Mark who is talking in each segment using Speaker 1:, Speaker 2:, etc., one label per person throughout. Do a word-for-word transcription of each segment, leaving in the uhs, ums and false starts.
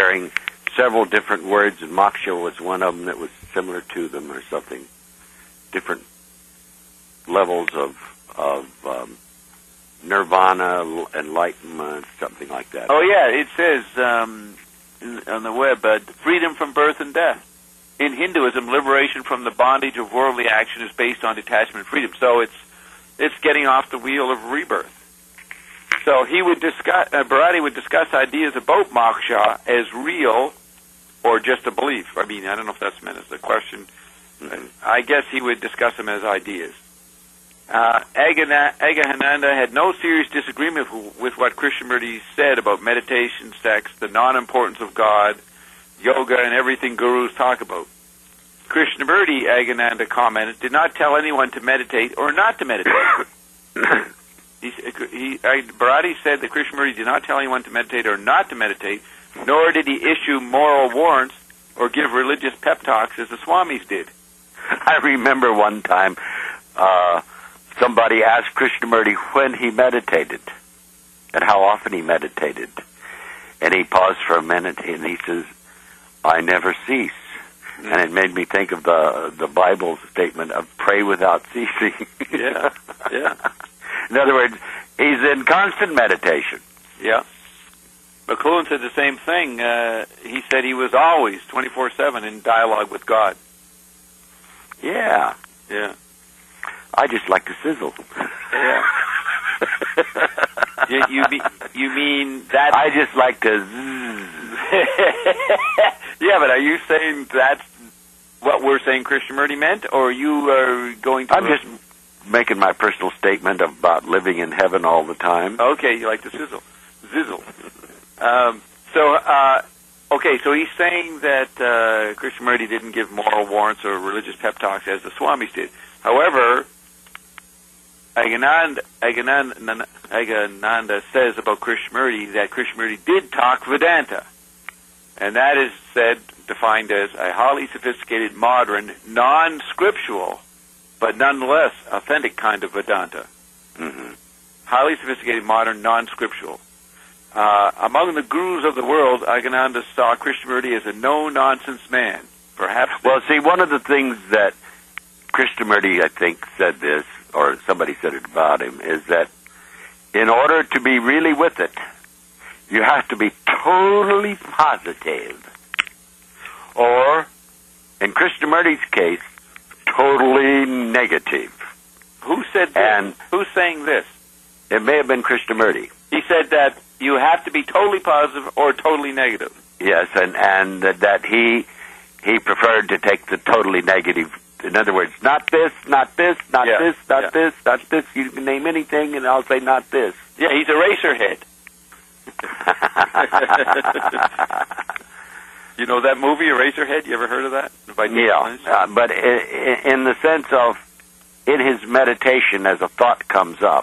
Speaker 1: sharing several different words, and moksha was one of them that was similar to them or something. Different levels of, of um, nirvana, enlightenment, something like that.
Speaker 2: Oh, yeah, it says um, on the web, uh, freedom from birth and death. In Hinduism, liberation from the bondage of worldly action is based on detachment and freedom. So it's it's getting off the wheel of rebirth. So he would discuss, uh, Bharati would discuss ideas about moksha as real or just a belief. I mean, I don't know if that's meant as the question. Mm-hmm. I guess he would discuss them as ideas. Uh, Aggahananda had no serious disagreement with, with what Krishnamurti said about meditation, sex, the non-importance of God, yoga, and everything gurus talk about. Krishnamurti, Aggahananda commented, did not tell anyone to meditate or not to meditate. he, he, Bharati said that Krishnamurti did not tell anyone to meditate or not to meditate, nor did he issue moral warrants or give religious pep talks as the Swamis did.
Speaker 1: I remember one time uh, somebody asked Krishnamurti when he meditated and how often he meditated. And he paused for a minute and he says, I never cease. Mm. And it made me think of the the Bible statement of pray without ceasing.
Speaker 2: Yeah, yeah.
Speaker 1: In other words, he's in constant meditation.
Speaker 2: Yeah. McLuhan said the same thing. Uh, he said he was always twenty-four seven in dialogue with God.
Speaker 1: Yeah.
Speaker 2: Yeah.
Speaker 1: I just like to sizzle.
Speaker 2: Yeah. you, you, mean, you mean that...
Speaker 1: I just like to zzz.
Speaker 2: Yeah, but are you saying that's what we're saying Krishnamurti meant, or you are going to...
Speaker 1: I'm just making my personal statement about living in heaven all the time.
Speaker 2: Okay, you like to sizzle. Zizzle. Um, so, uh, okay, so he's saying that uh, Krishnamurti didn't give moral warrants or religious pep talks as the Swamis did. However, Aggananda, Aggananda, Aggananda says about Krishnamurti that Krishnamurti did talk Vedanta. And that is said, defined as a highly sophisticated, modern, non-scriptural, but nonetheless authentic kind of Vedanta.
Speaker 1: Mm-hmm.
Speaker 2: Highly sophisticated, modern, non-scriptural. Uh, among the gurus of the world, Aggananda saw Krishnamurti as a no-nonsense man. Perhaps...
Speaker 1: Well, see, one of the things that Krishnamurti, I think, said this, or somebody said it about him, is that in order to be really with it, you have to be totally positive. Or, in Krishnamurti's case, totally negative.
Speaker 2: Who said this?
Speaker 1: And
Speaker 2: who's saying this?
Speaker 1: It may have been Krishnamurti.
Speaker 2: He said that you have to be totally positive or totally negative.
Speaker 1: Yes, and, and that he he preferred to take the totally negative. In other words, not this, not this, not
Speaker 2: yeah.
Speaker 1: this, not
Speaker 2: yeah.
Speaker 1: this, not this. You can name anything, and I'll say not this.
Speaker 2: Yeah, he's a racerhead. You know that movie, Eraserhead? You ever heard of that? By
Speaker 1: yeah, uh, but in, in the sense of, in his meditation, as a thought comes up,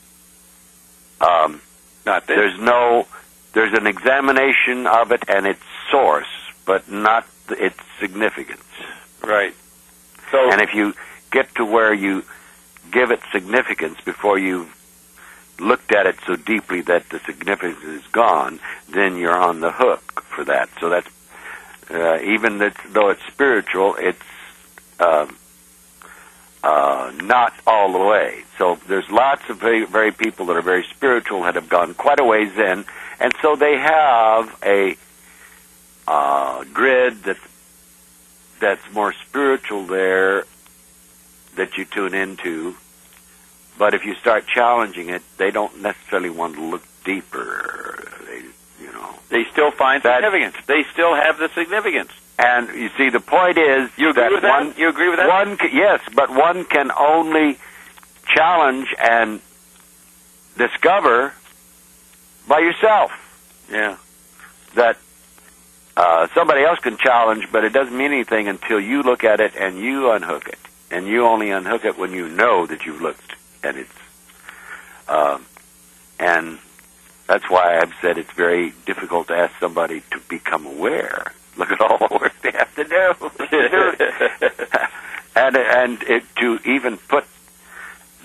Speaker 1: um,
Speaker 2: not this.
Speaker 1: there's no, there's an examination of it and its source, but not its significance.
Speaker 2: Right. So,
Speaker 1: and if you get to where you give it significance before you've looked at it so deeply that the significance is gone, then you're on the hook for that. So that's uh, even that, though it's spiritual, it's uh, uh, not all the way. So there's lots of very, very people that are very spiritual that have gone quite a ways in, and so they have a uh, grid that's that's more spiritual there that you tune into. But if you start challenging it, they don't necessarily want to look deeper. They, you know,
Speaker 2: they still find
Speaker 1: that,
Speaker 2: significance. They still have the significance.
Speaker 1: And you see, the point is,
Speaker 2: you agree
Speaker 1: that
Speaker 2: with that?
Speaker 1: One,
Speaker 2: you agree with that?
Speaker 1: One, yes, but one can only challenge and discover by yourself.
Speaker 2: Yeah.
Speaker 1: That uh, somebody else can challenge, but it doesn't mean anything until you look at it and you unhook it. And you only unhook it when you know that you've looked. And it's, um, and that's why I've said it's very difficult to ask somebody to become aware. Look at all the work they have to do, and and it, to even put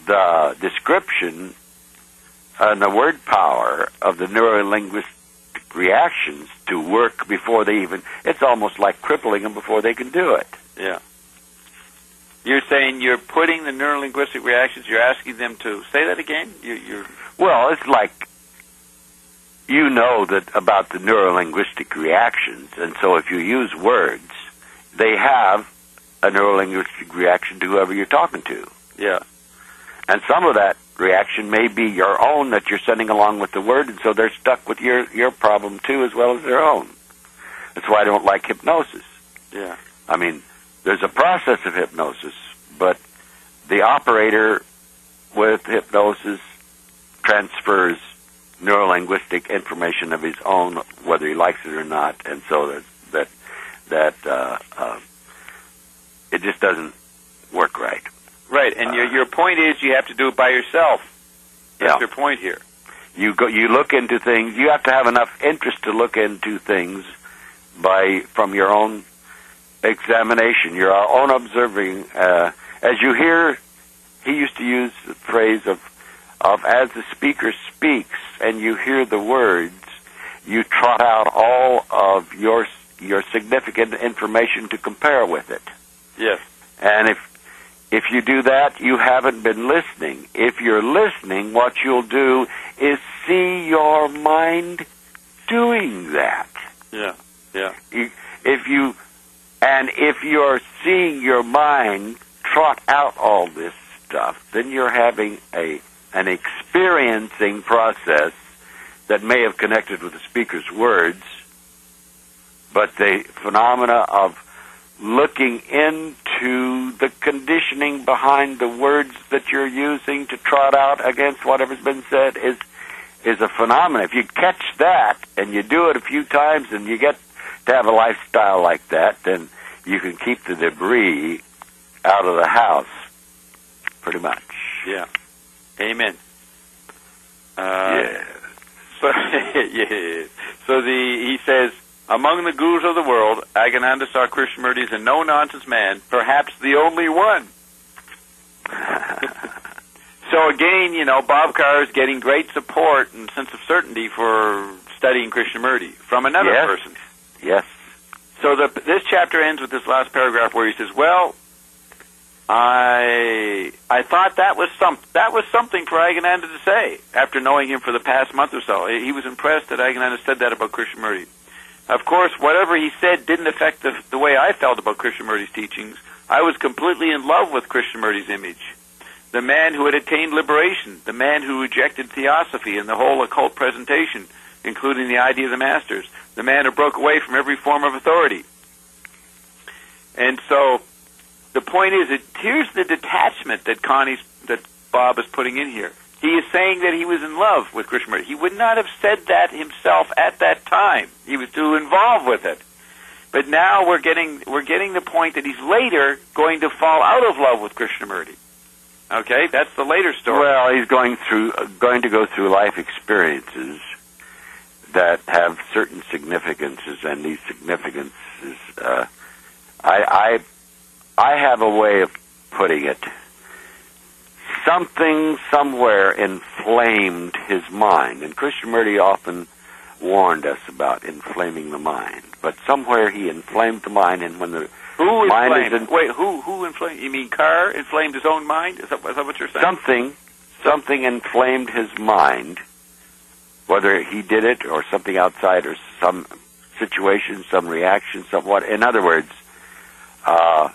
Speaker 1: the description and the word power of the neurolinguistic reactions to work before they even, it's almost like crippling them before they can do it.
Speaker 2: Yeah. You're saying you're putting the neurolinguistic reactions, you're asking them to, say that again? You, you're
Speaker 1: Well, it's like, you know that about the neurolinguistic reactions, and so if you use words, they have a neurolinguistic reaction to whoever you're talking to.
Speaker 2: Yeah.
Speaker 1: And some of that reaction may be your own that you're sending along with the word, and so they're stuck with your, your problem too as well as their own. That's why I don't like hypnosis.
Speaker 2: Yeah.
Speaker 1: I mean, there's a process of hypnosis, but the operator with hypnosis transfers neurolinguistic information of his own, whether he likes it or not, and so that that that uh, uh, it just doesn't work right.
Speaker 2: Right, and
Speaker 1: uh,
Speaker 2: your your point is you have to do it by yourself. That's
Speaker 1: yeah.
Speaker 2: your point here.
Speaker 1: You go, you look into things. You have to have enough interest to look into things by from your own examination, your own observing. Uh, as you hear, he used to use the phrase of of as the speaker speaks, and you hear the words, you trot out all of your your significant information to compare with it.
Speaker 2: Yes.
Speaker 1: And if if you do that, you haven't been listening. If you're listening, what you'll do is see your mind doing that.
Speaker 2: Yeah. Yeah.
Speaker 1: If you and if you're seeing your mind trot out all this stuff, then you're having a an experiencing process that may have connected with the speaker's words, but the phenomena of looking into the conditioning behind the words that you're using to trot out against whatever's been said is is a phenomenon. If you catch that and you do it a few times and you get to have a lifestyle like that, then you can keep the debris out of the house, pretty much.
Speaker 2: Yeah. Amen. Uh,
Speaker 1: yeah.
Speaker 2: So, yeah. So the he says, among the gurus of the world, Agananda saw Krishnamurti as a no-nonsense man, perhaps the only one. So again, you know, Bob Carr is getting great support and sense of certainty for studying Krishnamurti from another
Speaker 1: yes.
Speaker 2: person.
Speaker 1: Yes.
Speaker 2: So the, this chapter ends with this last paragraph where he says, well, I I thought that was some that was something for Agananda to say after knowing him for the past month or so. He was impressed that Agananda said that about Krishnamurti. Of course, whatever he said didn't affect the, the way I felt about Krishnamurti's teachings. I was completely in love with Krishnamurti's image. The man who had attained liberation, the man who rejected theosophy and the whole occult presentation, including the idea of the masters, the man who broke away from every form of authority. And so the point is, that here's the detachment that Connie's, that Bob is putting in here. He is saying that he was in love with Krishnamurti. He would not have said that himself at that time. He was too involved with it. But now we're getting we're getting the point that he's later going to fall out of love with Krishnamurti. Okay, that's the later story.
Speaker 1: Well, he's going through uh, going to go through life experiences that have certain significances, and these significances, uh, I, I I have a way of putting it. Something somewhere inflamed his mind, and Krishnamurti often warned us about inflaming the mind. But somewhere he inflamed the mind, and when the
Speaker 2: who
Speaker 1: mind
Speaker 2: inflamed?
Speaker 1: is in,
Speaker 2: wait, who who inflamed? You mean Carr inflamed his own mind? Is that, is that what you're saying?
Speaker 1: Something, something inflamed his mind. Whether he did it or something outside, or some situation, some reaction, somewhat. In other words, uh,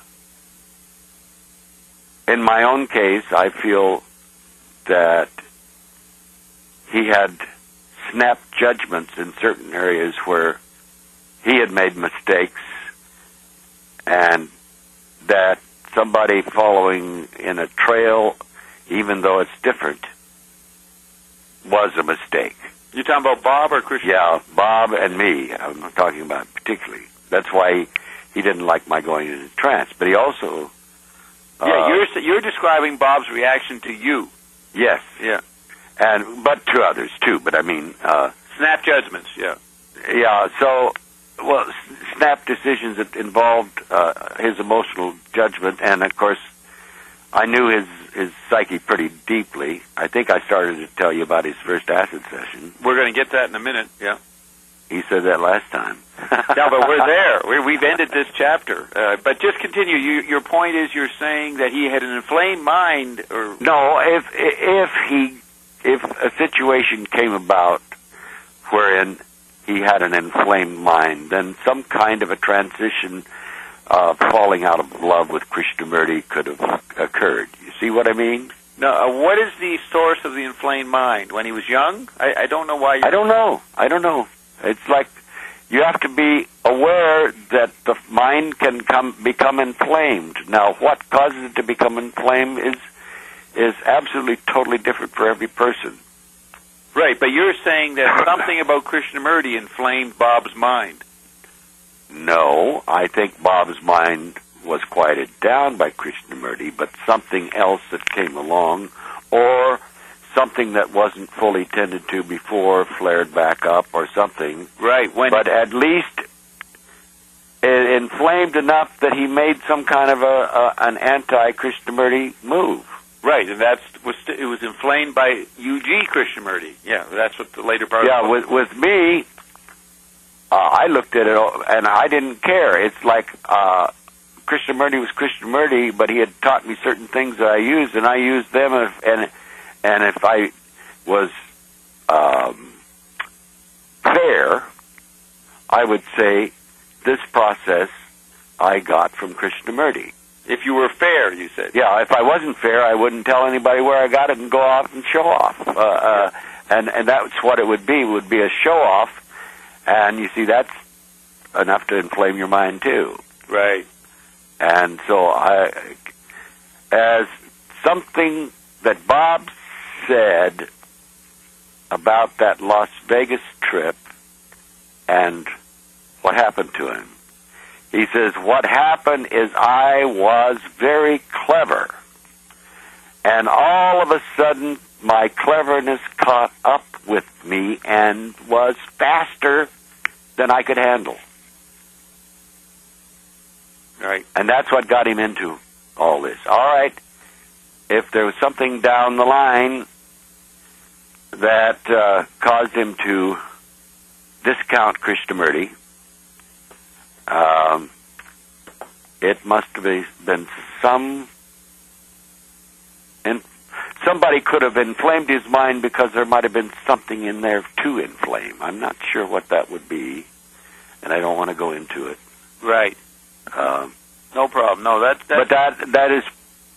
Speaker 1: in my own case, I feel that he had snapped judgments in certain areas where he had made mistakes, and that somebody following in a trail, even though it's different, was a mistake.
Speaker 2: You're talking about Bob or Krishnamurti?
Speaker 1: Yeah, Bob and me. I'm talking about particularly. That's why he, he didn't like my going into trance. But he also... Uh,
Speaker 2: yeah, you're you're describing Bob's reaction to you.
Speaker 1: Yes.
Speaker 2: Yeah.
Speaker 1: And but to others, too. But I mean... Uh,
Speaker 2: snap judgments, yeah.
Speaker 1: Yeah, so... Well, snap decisions that involved uh, his emotional judgment, and of course, I knew his his psyche pretty deeply. I think I started to tell you about his first acid session.
Speaker 2: We're going to get that in a minute, yeah.
Speaker 1: He said that last time.
Speaker 2: No, but we're there. We're, we've ended this chapter. Uh, but just continue. You, your point is you're saying that he had an inflamed mind, or
Speaker 1: no? If if he if a situation came about wherein he had an inflamed mind, then some kind of a transition, uh, falling out of love with Krishnamurti could have occurred. You see what I mean?
Speaker 2: No. Uh, what is the source of the inflamed mind? When he was young? I, I don't know why. You're...
Speaker 1: I don't know. I don't know. It's like you have to be aware that the mind can come become inflamed. Now, what causes it to become inflamed is is absolutely totally different for every person.
Speaker 2: Right, but you're saying that something about Krishnamurti inflamed Bob's mind.
Speaker 1: No, I think Bob's mind was quieted down by Krishnamurti, but something else that came along, or something that wasn't fully tended to before flared back up or something.
Speaker 2: Right. When
Speaker 1: but at least it inflamed enough that he made some kind of a, a an anti-Krishnamurti move.
Speaker 2: Right, and that's was it was inflamed by U G Krishnamurti. Yeah, that's what the later part.
Speaker 1: Yeah,
Speaker 2: of the
Speaker 1: with with me, uh, I looked at it and I didn't care. It's like uh, Krishnamurti was Krishnamurti, but he had taught me certain things that I used, and I used them. And and, and if I was um, fair, I would say this process I got from Krishnamurti.
Speaker 2: If you were fair, you said.
Speaker 1: Yeah, if I wasn't fair, I wouldn't tell anybody where I got it and go off and show off. Uh, uh, and, and that's what it would be, would be a show-off. And you see, that's enough to inflame your mind, too.
Speaker 2: Right.
Speaker 1: And so I, as something that Bob said about that Las Vegas trip and what happened to him, he says, what happened is I was very clever. And all of a sudden, my cleverness caught up with me and was faster than I could handle.
Speaker 2: Right.
Speaker 1: And that's what got him into all this. All right, if there was something down the line that uh, caused him to discount Krishnamurti, Um, it must have been some, and somebody could have inflamed his mind because there might have been something in there to inflame. I'm not sure what that would be, and I don't want to go into it.
Speaker 2: Right.
Speaker 1: Um,
Speaker 2: no problem. No, that.
Speaker 1: But that that is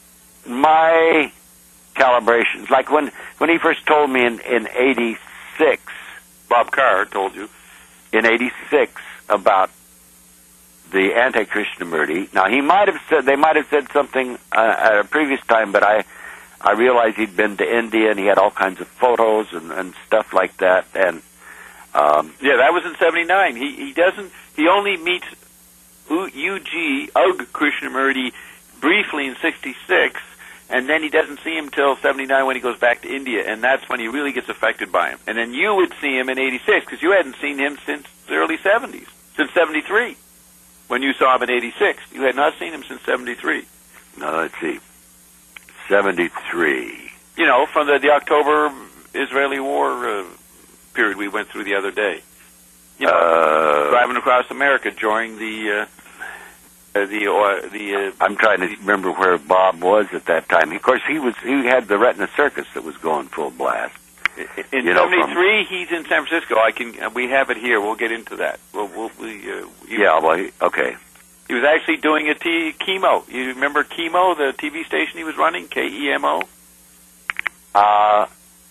Speaker 1: my calibrations. Like when when he first told me in in eighty-six,
Speaker 2: Bob Carr told you
Speaker 1: in eighty-six about the anti-Krishnamurti. Now, he might have said, they might have said something uh, at a previous time, but I I realized he'd been to India and he had all kinds of photos and, and stuff like that. And um,
Speaker 2: yeah, that was in seventy-nine. He he doesn't, he only meets U G Ugg Krishnamurti briefly in sixty-six, and then he doesn't see him till seventy-nine when he goes back to India, and that's when he really gets affected by him. And then you would see him in eighty-six, because you hadn't seen him since the early seventies, since seventy-three. When you saw him in eighty-six. You had not seen him since seventy-three.
Speaker 1: No, let's see. seventy-three.
Speaker 2: You know, from the, the October Israeli war uh, period we went through the other day. You know,
Speaker 1: uh,
Speaker 2: driving across America during the... Uh, uh, the uh, the. Uh,
Speaker 1: I'm trying to remember where Bob was at that time. Of course, he was he had the Retina Circus that was going full blast.
Speaker 2: In
Speaker 1: you know,
Speaker 2: seventy-three, from, he's in San Francisco. I can. We have it here. We'll get into that. We'll, we'll, we, uh,
Speaker 1: yeah, well, he, okay.
Speaker 2: He was actually doing a t- chemo. You remember Chemo, the T V station he was running, K E M O?
Speaker 1: Uh,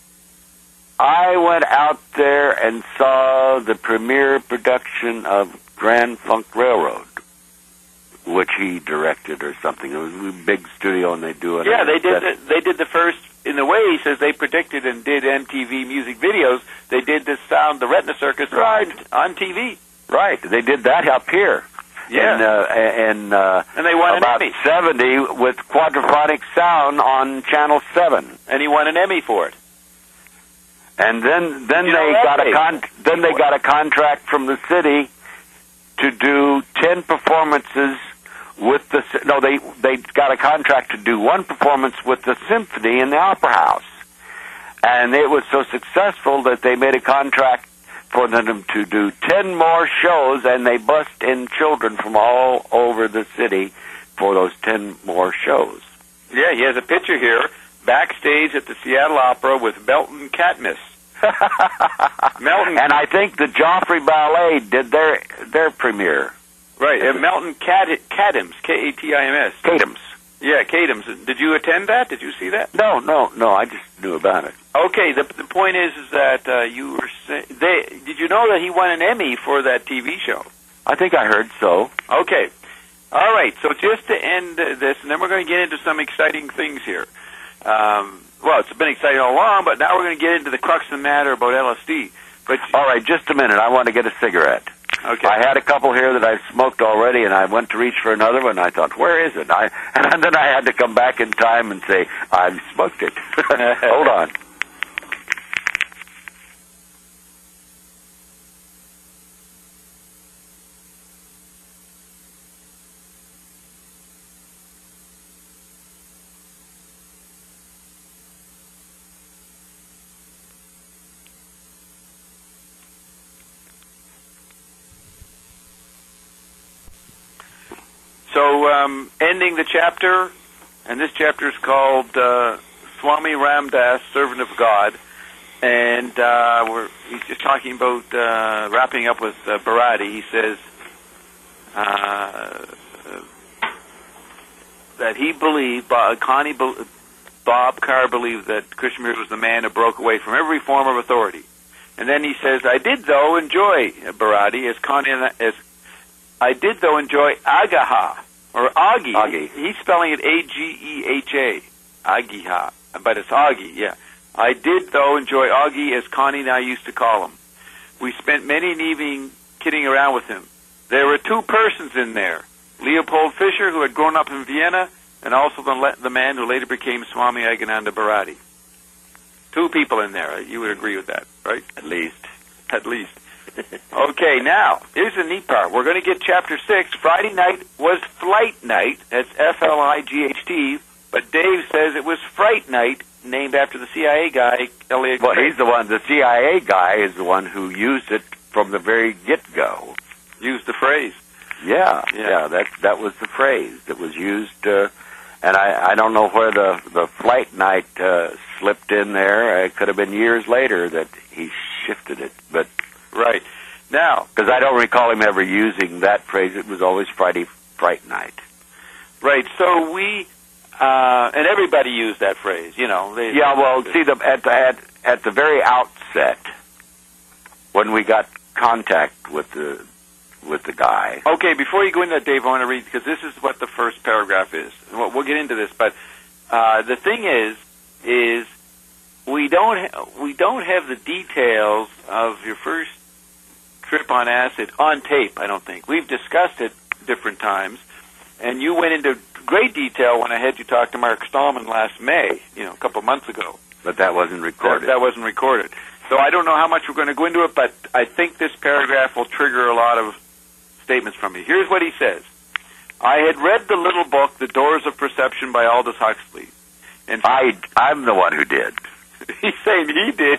Speaker 1: I went out there and saw the premiere production of Grand Funk Railroad, which he directed or something. It was a big studio, and they do it.
Speaker 2: Yeah, they did. The, they did the first. In the way he says they predicted and did M T V music videos, they did this sound, the Retina Circus,
Speaker 1: right
Speaker 2: on T V.
Speaker 1: Right, they did that up here.
Speaker 2: Yeah,
Speaker 1: in, uh, in uh,
Speaker 2: and they won
Speaker 1: about
Speaker 2: an Emmy.
Speaker 1: seventy with quadraphonic sound on Channel Seven,
Speaker 2: and he won an Emmy for it.
Speaker 1: And then, then
Speaker 2: you
Speaker 1: they
Speaker 2: know
Speaker 1: got a con- then they got a contract from the city to do ten performances. With the no, they they got a contract to do one performance with the symphony in the Opera House, and it was so successful that they made a contract for them to do ten more shows, and they bust in children from all over the city for those ten more shows.
Speaker 2: Yeah, he has a picture here, backstage at the Seattle Opera with Melton Katniss. Melton,
Speaker 1: and I think the Joffrey Ballet did their their premiere.
Speaker 2: Right, uh, Melton Cat Katims, K A T I M S.
Speaker 1: Katims.
Speaker 2: Yeah, Katims. Did you attend that? Did you see that?
Speaker 1: No, no, no. I just knew about it.
Speaker 2: Okay, the the point is, is that uh, you were say, they did you know that he won an Emmy for that T V show?
Speaker 1: I think I heard so.
Speaker 2: Okay, all right. So just to end uh, this, and then we're going to get into some exciting things here. Um, well, it's been exciting all along, but now we're going to get into the crux of the matter about L S D. But
Speaker 1: all right, just a minute. I want to get a cigarette.
Speaker 2: Okay.
Speaker 1: I had a couple here that I've smoked already, and I went to reach for another one. And I thought, where is it? I and then I had to come back in time and say, I've smoked it. Hold on.
Speaker 2: So, um, ending the chapter, and this chapter is called uh, Swami Ramdas, Servant of God, and uh, we're, he's just talking about uh, wrapping up with uh, Bharati. He says uh, that he believed, Bob, Connie, Bob Carr believed that Krishnamurti was the man who broke away from every form of authority. And then he says, I did, though, enjoy Bharati as Connie, as I did, though, enjoy Agaha, or Agi.
Speaker 1: Agi.
Speaker 2: He's spelling it A G E H A. Agiha. But it's Agi, yeah. I did, though, enjoy Agi, as Connie and I used to call him. We spent many an evening kidding around with him. There were two persons in there, Leopold Fischer, who had grown up in Vienna, and also the, le- the man who later became Swami Agananda Bharati. Two people in there. You would agree with that, right?
Speaker 1: At least.
Speaker 2: At least. Okay, now, here's the neat part. We're going to get Chapter six. Friday night was Flight Night. That's F L I G H T. But Dave says it was Fright Night, named after the C I A guy, Elliot
Speaker 1: Well,
Speaker 2: Craig.
Speaker 1: he's the one, the C I A guy is the one who used it from the very get-go.
Speaker 2: Used the phrase.
Speaker 1: Yeah,
Speaker 2: Yeah.
Speaker 1: yeah, that that was the phrase that was used, uh, and I, I don't know where the, the Flight Night uh, slipped in there. It could have been years later that he shifted it, but...
Speaker 2: Right. Now...
Speaker 1: Because I don't recall him ever using that phrase. It was always Friday Fright Night.
Speaker 2: Right, so we... Uh, and everybody used that phrase, you know. They,
Speaker 1: Yeah, well, see, the, at, the, at, at the very outset, when we got contact with the with the guy...
Speaker 2: Okay, before you go into that, Dave, I want to read, because this is what the first paragraph is. We'll, we'll get into this, but uh, the thing is, is we don't ha- we don't have the details of your first trip on acid on tape, I don't think. We've discussed it different times, and you went into great detail when I had you talk to Mark Stallman last May, you know, a couple of months ago.
Speaker 1: But that wasn't recorded.
Speaker 2: That, that wasn't recorded. So I don't know how much we're going to go into it, but I think this paragraph will trigger a lot of statements from me. Here's what he says. I had read the little book, The Doors of Perception by Aldous Huxley. And
Speaker 1: I, I'm the one who did.
Speaker 2: He's saying he did.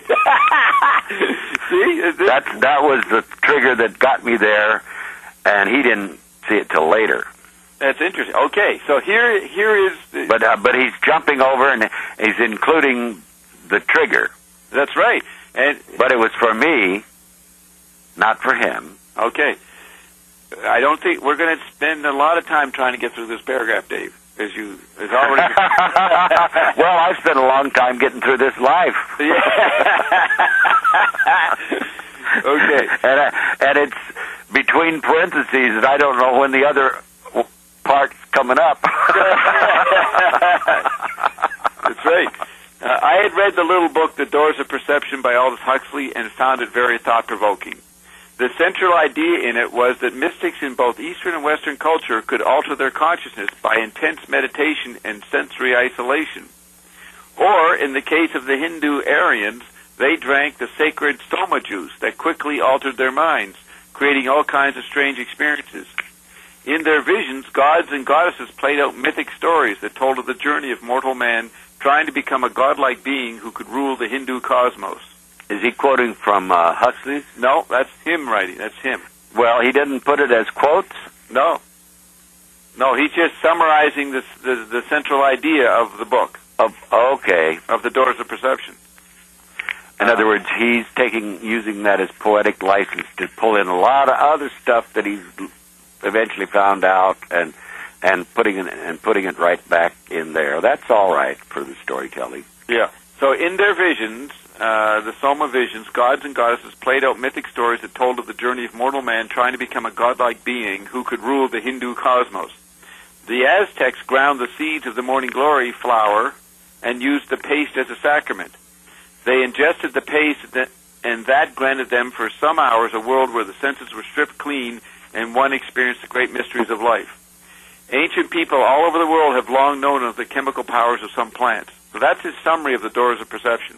Speaker 2: See? Is this...
Speaker 1: That, that was the trigger that got me there, and he didn't see it till later.
Speaker 2: That's interesting. Okay, so here, here is... The...
Speaker 1: But uh, but he's jumping over, and he's including the trigger.
Speaker 2: That's right. And
Speaker 1: But it was for me, not for him.
Speaker 2: Okay. I don't think we're going to spend a lot of time trying to get through this paragraph, Dave, as you as already.
Speaker 1: Well, I've spent a long time getting through this life.
Speaker 2: Yeah. Okay.
Speaker 1: And uh, and it's between parentheses, and I don't know when the other part's coming up.
Speaker 2: That's right. Uh, I had read the little book, The Doors of Perception by Aldous Huxley, and found it very thought-provoking. The central idea in it was that mystics in both Eastern and Western culture could alter their consciousness by intense meditation and sensory isolation. Or, in the case of the Hindu Aryans, they drank the sacred soma juice that quickly altered their minds, creating all kinds of strange experiences. In their visions, gods and goddesses played out mythic stories that told of the journey of mortal man trying to become a godlike being who could rule the Hindu cosmos.
Speaker 1: Is he quoting from uh, Huxley's?
Speaker 2: No, that's him writing. That's him.
Speaker 1: Well, he didn't put it as quotes?
Speaker 2: No. No, he's just summarizing this, the, the central idea of the book.
Speaker 1: Of Okay.
Speaker 2: Of the Doors of Perception.
Speaker 1: In other words, he's taking using that as poetic license to pull in a lot of other stuff that he's eventually found out and and putting it and putting it right back in there. That's all right for the storytelling.
Speaker 2: Yeah. So in their visions, uh, the Soma visions, gods and goddesses played out mythic stories that told of the journey of mortal man trying to become a godlike being who could rule the Hindu cosmos. The Aztecs ground the seeds of the morning glory flower and used the paste as a sacrament. They ingested the paste, and that granted them for some hours a world where the senses were stripped clean and one experienced the great mysteries of life. Ancient people all over the world have long known of the chemical powers of some plants. So that's his summary of the Doors of Perception.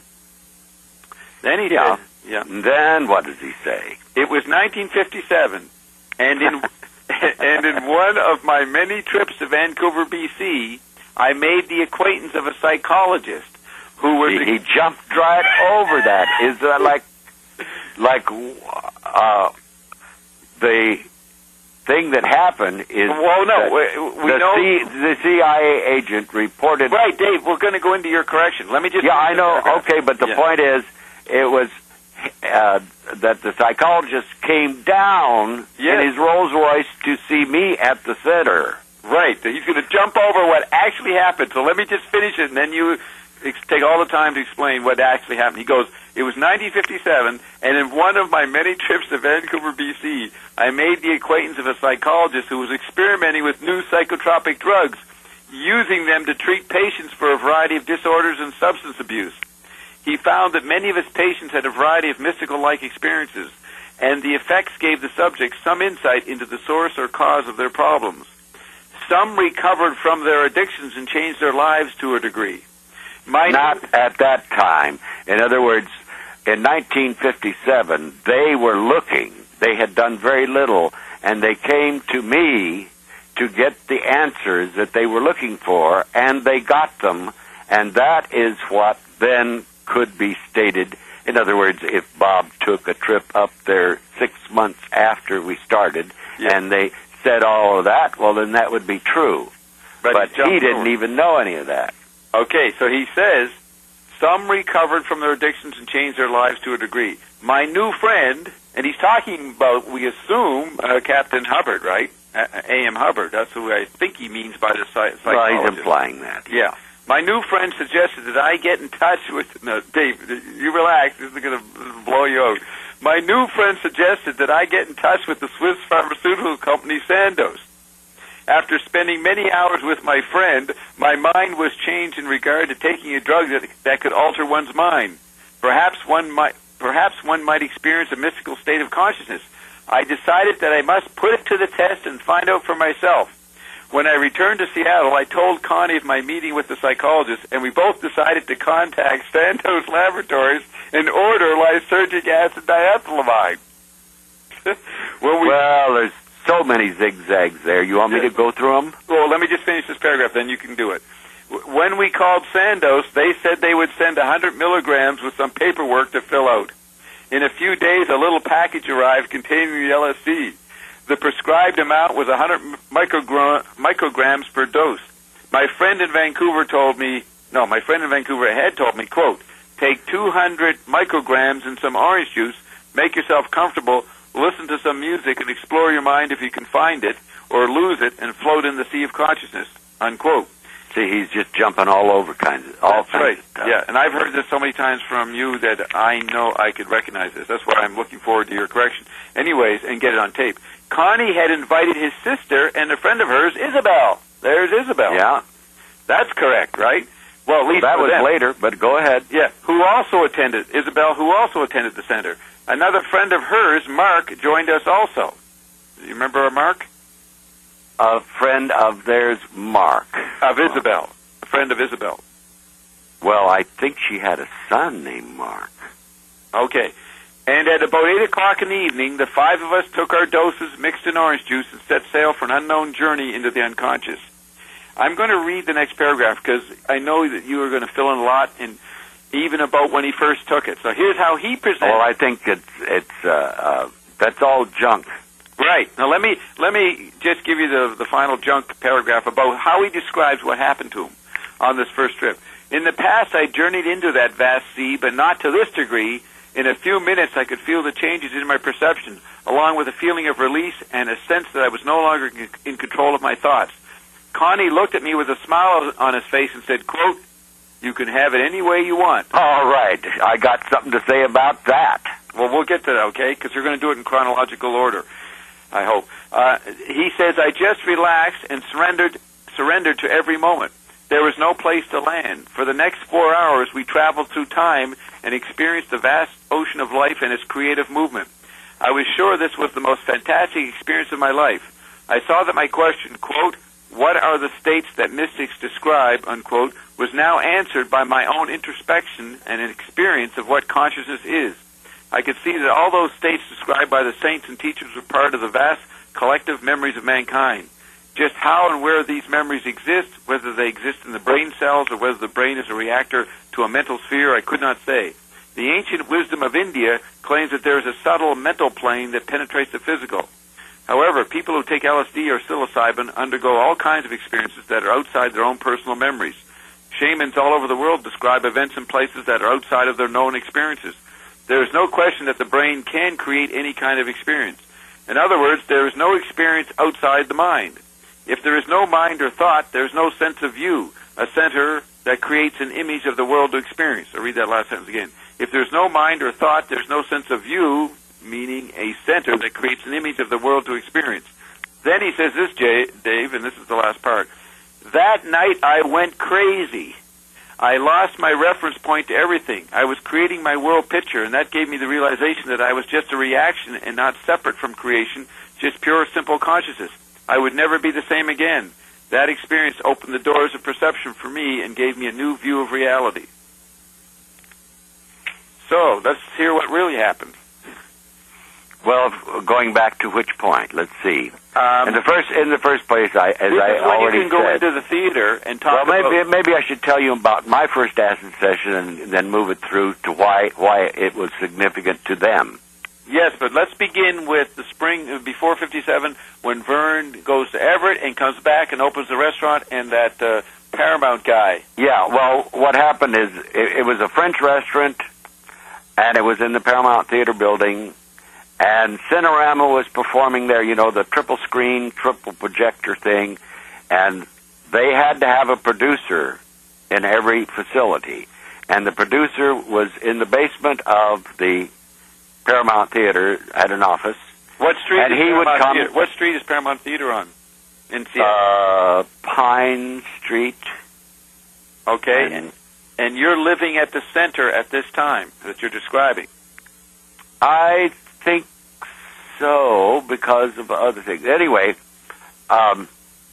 Speaker 2: Then he
Speaker 1: yeah.
Speaker 2: said, yeah.
Speaker 1: Then what does he say?
Speaker 2: It was nineteen fifty-seven, and in and in one of my many trips to Vancouver, B C, I made the acquaintance of a psychologist who was...
Speaker 1: He, he jumped right over that. Is that like, like uh, the thing that happened is...
Speaker 2: Well, no, we, we
Speaker 1: the
Speaker 2: know...
Speaker 1: C, the C I A agent reported...
Speaker 2: Right, Dave, we're going to go into your correction. Let me just...
Speaker 1: Yeah, I know. Okay, but the
Speaker 2: yeah.
Speaker 1: point is, it was uh, that the psychologist came down
Speaker 2: yes.
Speaker 1: in his Rolls Royce to see me at the center.
Speaker 2: Right, he's going to jump over what actually happened. So let me just finish it, and then you... take all the time to explain what actually happened. He goes, it was nineteen fifty-seven, and in one of my many trips to Vancouver, B C, I made the acquaintance of a psychologist who was experimenting with new psychotropic drugs, using them to treat patients for a variety of disorders and substance abuse. He found that many of his patients had a variety of mystical-like experiences, and the effects gave the subjects some insight into the source or cause of their problems. Some recovered from their addictions and changed their lives to a degree. My
Speaker 1: Not at that time. In other words, in nineteen fifty-seven, they were looking. They had done very little, and they came to me to get the answers that they were looking for, and they got them, and that is what then could be stated. In other words, if Bob took a trip up there six months after we started,
Speaker 2: yes.
Speaker 1: and they said all of that, well, then that would be true.
Speaker 2: But,
Speaker 1: but
Speaker 2: he,
Speaker 1: he didn't
Speaker 2: over.
Speaker 1: even know any of that.
Speaker 2: Okay, so he says, some recovered from their addictions and changed their lives to a degree. My new friend, and he's talking about, we assume, uh, Captain Hubbard, right? A M Hubbard. That's who I think he means by the psychologist.
Speaker 1: Well, he's implying that.
Speaker 2: Yeah. My new friend suggested that I get in touch with... No, Dave, you relax. This is going to blow you out. My new friend suggested that I get in touch with the Swiss pharmaceutical company Sandoz. After spending many hours with my friend, my mind was changed in regard to taking a drug that, that could alter one's mind. Perhaps one might, perhaps one might experience a mystical state of consciousness. I decided that I must put it to the test and find out for myself. When I returned to Seattle, I told Connie of my meeting with the psychologist, and we both decided to contact Sandoz Laboratories and order lysergic acid diethylamide.
Speaker 1: well, we, well, there's so many zigzags there. You want me to go through them?
Speaker 2: Well, let me just finish this paragraph, then you can do it. When we called Sandoz, they said they would send one hundred milligrams with some paperwork to fill out. In a few days, a little package arrived containing the L S D. The prescribed amount was one hundred microgram, micrograms per dose. My friend in Vancouver told me, no, my friend in Vancouver had told me, quote, take two hundred micrograms and some orange juice, make yourself comfortable, listen to some music, and explore your mind if you can find it, or lose it and float in the sea of consciousness, unquote.
Speaker 1: See, he's just jumping all over kinds of, all
Speaker 2: That's
Speaker 1: kinds
Speaker 2: right.
Speaker 1: of stuff.
Speaker 2: Yeah, and I've heard this so many times from you that I know I could recognize this. That's why I'm looking forward to your correction. Anyways, and get it on tape. Connie had invited his sister and a friend of hers, Isabel. There's Isabel.
Speaker 1: Yeah.
Speaker 2: That's correct, right? Well, at least
Speaker 1: well, that was
Speaker 2: them.
Speaker 1: later, but go ahead.
Speaker 2: Yeah, who also attended, Isabel, who also attended the center. Another friend of hers, Mark, joined us also. You remember Mark?
Speaker 1: A friend of theirs, Mark.
Speaker 2: Of Isabel. A friend of Isabel.
Speaker 1: Well, I think she had a son named Mark.
Speaker 2: Okay. And at about eight o'clock in the evening, the five of us took our doses, mixed in orange juice, and set sail for an unknown journey into the unconscious. I'm going to read the next paragraph because I know that you are going to fill in a lot. And even about when he first took it. So here's how he presents.
Speaker 1: Well, I think it's it's uh, uh, that's all junk.
Speaker 2: Right. Now let me let me just give you the the final junk paragraph about how he describes what happened to him on this first trip. In the past, I journeyed into that vast sea, but not to this degree. In a few minutes, I could feel the changes in my perception, along with a feeling of release and a sense that I was no longer in control of my thoughts. Connie looked at me with a smile on his face and said, quote, "You can have it any way you want."
Speaker 1: All right. I got something to say about that.
Speaker 2: Well, we'll get to that, okay? Because you're going to do it in chronological order, I hope. Uh, he says, "I just relaxed and surrendered, surrendered to every moment. There was no place to land. For the next four hours, we traveled through time and experienced the vast ocean of life and its creative movement. I was sure this was the most fantastic experience of my life. I saw that my question, quote, 'What are the states that mystics describe,' unquote, was now answered by my own introspection and an experience of what consciousness is. I could see that all those states described by the saints and teachers were part of the vast collective memories of mankind. Just how and where these memories exist, whether they exist in the brain cells or whether the brain is a reactor to a mental sphere, I could not say. The ancient wisdom of India claims that there is a subtle mental plane that penetrates the physical. However, people who take L S D or psilocybin undergo all kinds of experiences that are outside their own personal memories. Shamans all over the world describe events and places that are outside of their known experiences. There is no question that the brain can create any kind of experience. In other words, there is no experience outside the mind. If there is no mind or thought, there is no sense of view, a center that creates an image of the world to experience." I'll read that last sentence again. If there's no mind or thought, there's no sense of view, meaning a center that creates an image of the world to experience. Then he says this, Jay, Dave, and this is the last part. "That night I went crazy. I lost my reference point to everything. I was creating my world picture, and that gave me the realization that I was just a reaction and not separate from creation, just pure, simple consciousness. I would never be the same again. That experience opened the doors of perception for me and gave me a new view of reality." So, let's hear what really happened.
Speaker 1: Well, going back to which point? Let's see.
Speaker 2: Um,
Speaker 1: in the first, in the first place, I as
Speaker 2: this
Speaker 1: I
Speaker 2: is when
Speaker 1: already
Speaker 2: you can go
Speaker 1: said,
Speaker 2: into the theater and talk
Speaker 1: well, maybe
Speaker 2: about...
Speaker 1: maybe I should tell you about my first acid session and then move it through to why why it was significant to them.
Speaker 2: Yes, but let's begin with the spring before fifty-seven when Vern goes to Everett and comes back and opens the restaurant and that uh, Paramount guy.
Speaker 1: Yeah, well, what happened is it, it was a French restaurant, and it was in the Paramount Theater building, and Cinerama was performing there, you know, the triple screen, triple projector thing, and they had to have a producer in every facility, and the producer was in the basement of the Paramount Theater, had an office.
Speaker 2: What street?
Speaker 1: And
Speaker 2: is
Speaker 1: he
Speaker 2: Paramount
Speaker 1: would come.
Speaker 2: Theater? What street is Paramount Theater on? In Seattle.
Speaker 1: Uh, Pine Street.
Speaker 2: Okay,
Speaker 1: And,
Speaker 2: and, and you're living at the center at this time that you're describing.
Speaker 1: I think so because of other things. Anyway, um,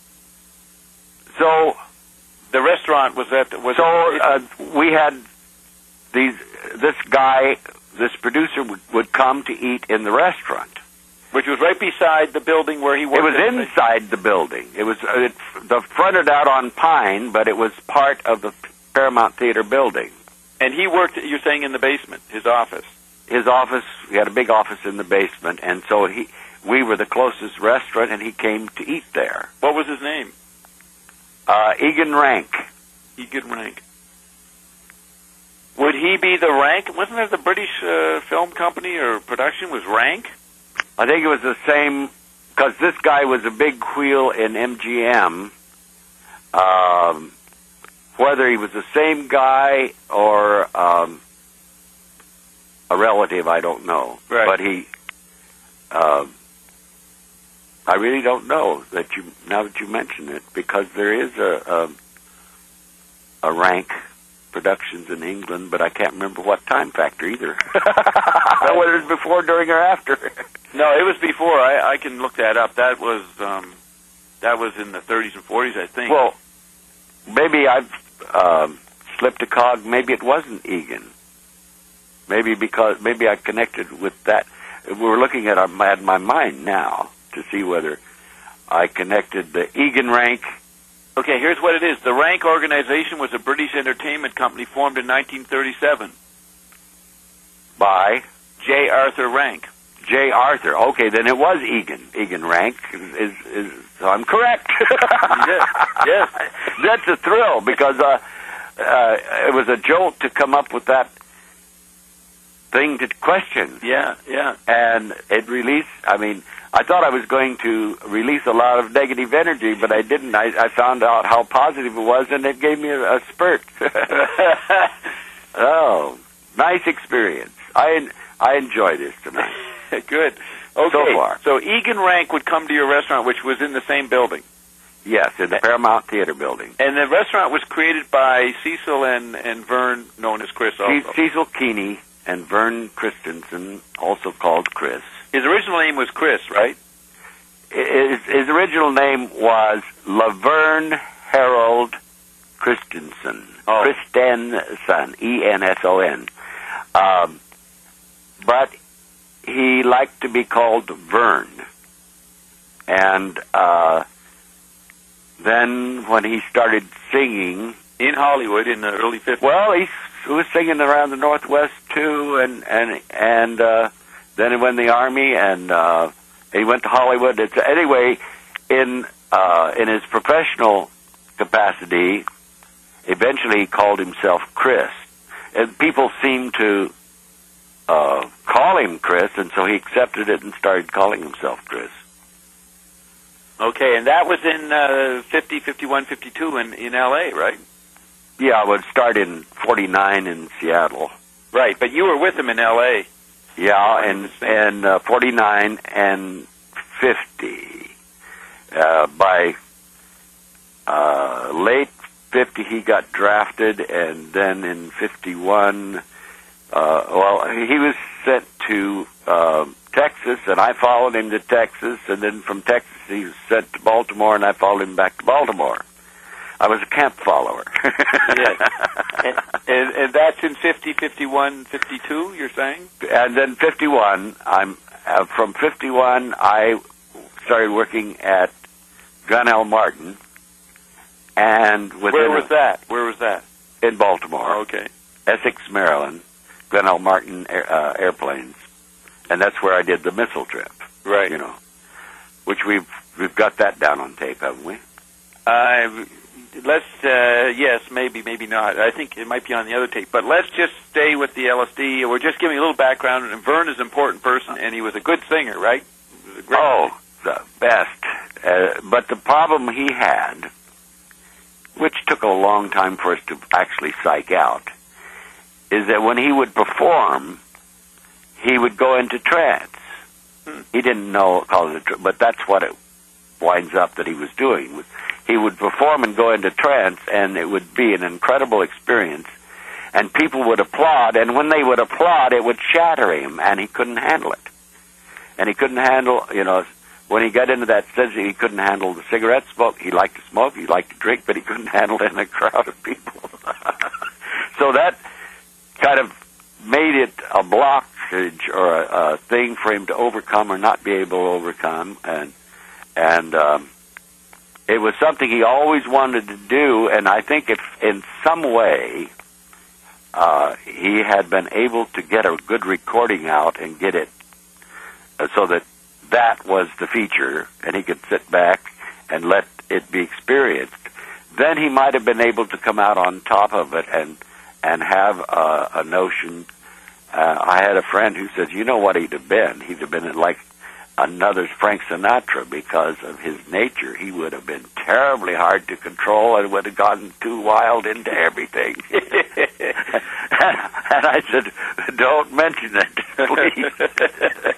Speaker 1: so
Speaker 2: the restaurant was at was
Speaker 1: so
Speaker 2: it,
Speaker 1: uh, we had these. This guy. This producer would, would come to eat in the restaurant,
Speaker 2: which was right beside the building where he worked.
Speaker 1: It was inside the building. It was uh, it, the fronted out on Pine, but it was part of the Paramount Theater building.
Speaker 2: And he worked. You're saying in the basement, his office.
Speaker 1: His office. He had a big office in the basement, and so he we were the closest restaurant, and he came to eat there.
Speaker 2: What was his name?
Speaker 1: Uh, Egan Rank.
Speaker 2: Egan Rank. Would he be the Rank? Wasn't that the British uh, film company or production was Rank?
Speaker 1: I think it was the same, because this guy was a big wheel in M G M. Um, whether he was the same guy or um, a relative, I don't know.
Speaker 2: Right.
Speaker 1: But he, uh, I really don't know that you now that you mention it, because there is a a, a Rank Productions in England, but I can't remember what time factor either. Whether it's before, during, or after.
Speaker 2: No, it was before. I, I can look that up. That was um, that was in the thirties and forties, I think.
Speaker 1: Well, maybe I've um, slipped a cog. Maybe it wasn't Egan. Maybe because maybe I connected with that. We're looking at, our, at my mind now to see whether I connected the Egan Rank
Speaker 2: Okay, here's what it is. The Rank organization was a British entertainment company formed in nineteen thirty-seven.
Speaker 1: By?
Speaker 2: J. Arthur Rank.
Speaker 1: J. Arthur. Okay, then it was Egan. Egan Rank. Is, is, is, so I'm correct.
Speaker 2: Yes. Yes.
Speaker 1: That's a thrill, because uh, uh, it was a jolt to come up with that thing to question.
Speaker 2: Yeah, yeah.
Speaker 1: And it released, I mean, I thought I was going to release a lot of negative energy, but I didn't. I, I found out how positive it was, and it gave me a, a spurt. Oh, nice experience. I I enjoy this tonight.
Speaker 2: Good. Okay.
Speaker 1: So far.
Speaker 2: So Egan Rank would come to your restaurant, which was in the same building.
Speaker 1: Yes, in the Paramount Theater building.
Speaker 2: And the restaurant was created by Cecil and, and Vern, known as Chris also.
Speaker 1: Cecil Keeney and Vern Christensen, also called Chris.
Speaker 2: His original name was Chris, right?
Speaker 1: His, his original name was Laverne Harold Christensen.
Speaker 2: Oh.
Speaker 1: Christensen, E N S O N. Um, but he liked to be called Vern. And uh, then when he started singing...
Speaker 2: In Hollywood in the early fifties.
Speaker 1: Well, he was singing around the Northwest, too, and and and uh, then he went in the Army, and uh, he went to Hollywood. It's, anyway, in uh, in his professional capacity, eventually he called himself Chris. And people seemed to uh, call him Chris, and so he accepted it and started calling himself Chris.
Speaker 2: Okay, and that was in uh, fifty, fifty-one, fifty-two in, in L A, right?
Speaker 1: Yeah, I would start in forty-nine in Seattle.
Speaker 2: Right, but you were with him in L A.
Speaker 1: Yeah, and and uh, forty-nine and fifty. Uh, by uh, late fifty, he got drafted, and then in fifty-one, uh, well, he was sent to uh, Texas, and I followed him to Texas, and then from Texas he was sent to Baltimore, and I followed him back to Baltimore. I was a camp follower.
Speaker 2: Yes. And, and, and that's in fifty, fifty-one, fifty-two, you're saying?
Speaker 1: And then fifty-one, I'm uh, from fifty-one, I started working at Glenn Martin, and within
Speaker 2: where was that? Where was that?
Speaker 1: In Baltimore.
Speaker 2: Oh, okay.
Speaker 1: Essex, Maryland, Glenn Martin air, uh, airplanes, and that's where I did the missile trip.
Speaker 2: Right.
Speaker 1: You know, which we've we've got that down on tape, haven't we?
Speaker 2: Uh, let's, uh, yes, maybe, maybe not. I think it might be on the other tape. But let's just stay with the L S D. We're just giving a little background. And Vern is an important person, and he was a good singer, right? He was a great
Speaker 1: oh,
Speaker 2: singer.
Speaker 1: The best. Uh, but the problem he had, which took a long time for us to actually psych out, is that when he would perform, he would go into trance. Hmm. He didn't know, call it a tr- but that's what it winds up that he was doing. He would perform and go into trance, and it would be an incredible experience, and people would applaud, and when they would applaud, it would shatter him, and he couldn't handle it. And he couldn't handle, you know, when he got into that sense, he couldn't handle the cigarette smoke. He liked to smoke, he liked to drink, but he couldn't handle it in a crowd of people. So that kind of made it a blockage or a, a thing for him to overcome or not be able to overcome, and and um, it was something he always wanted to do, and I think if in some way uh, he had been able to get a good recording out and get it uh, so that that was the feature, and he could sit back and let it be experienced, then he might have been able to come out on top of it and and have a, a notion. Uh, I had a friend who said, you know what he'd have been? He'd have been like another Frank Sinatra because of his nature. He would have been terribly hard to control and would have gotten too wild into everything. And I said, don't mention it, please.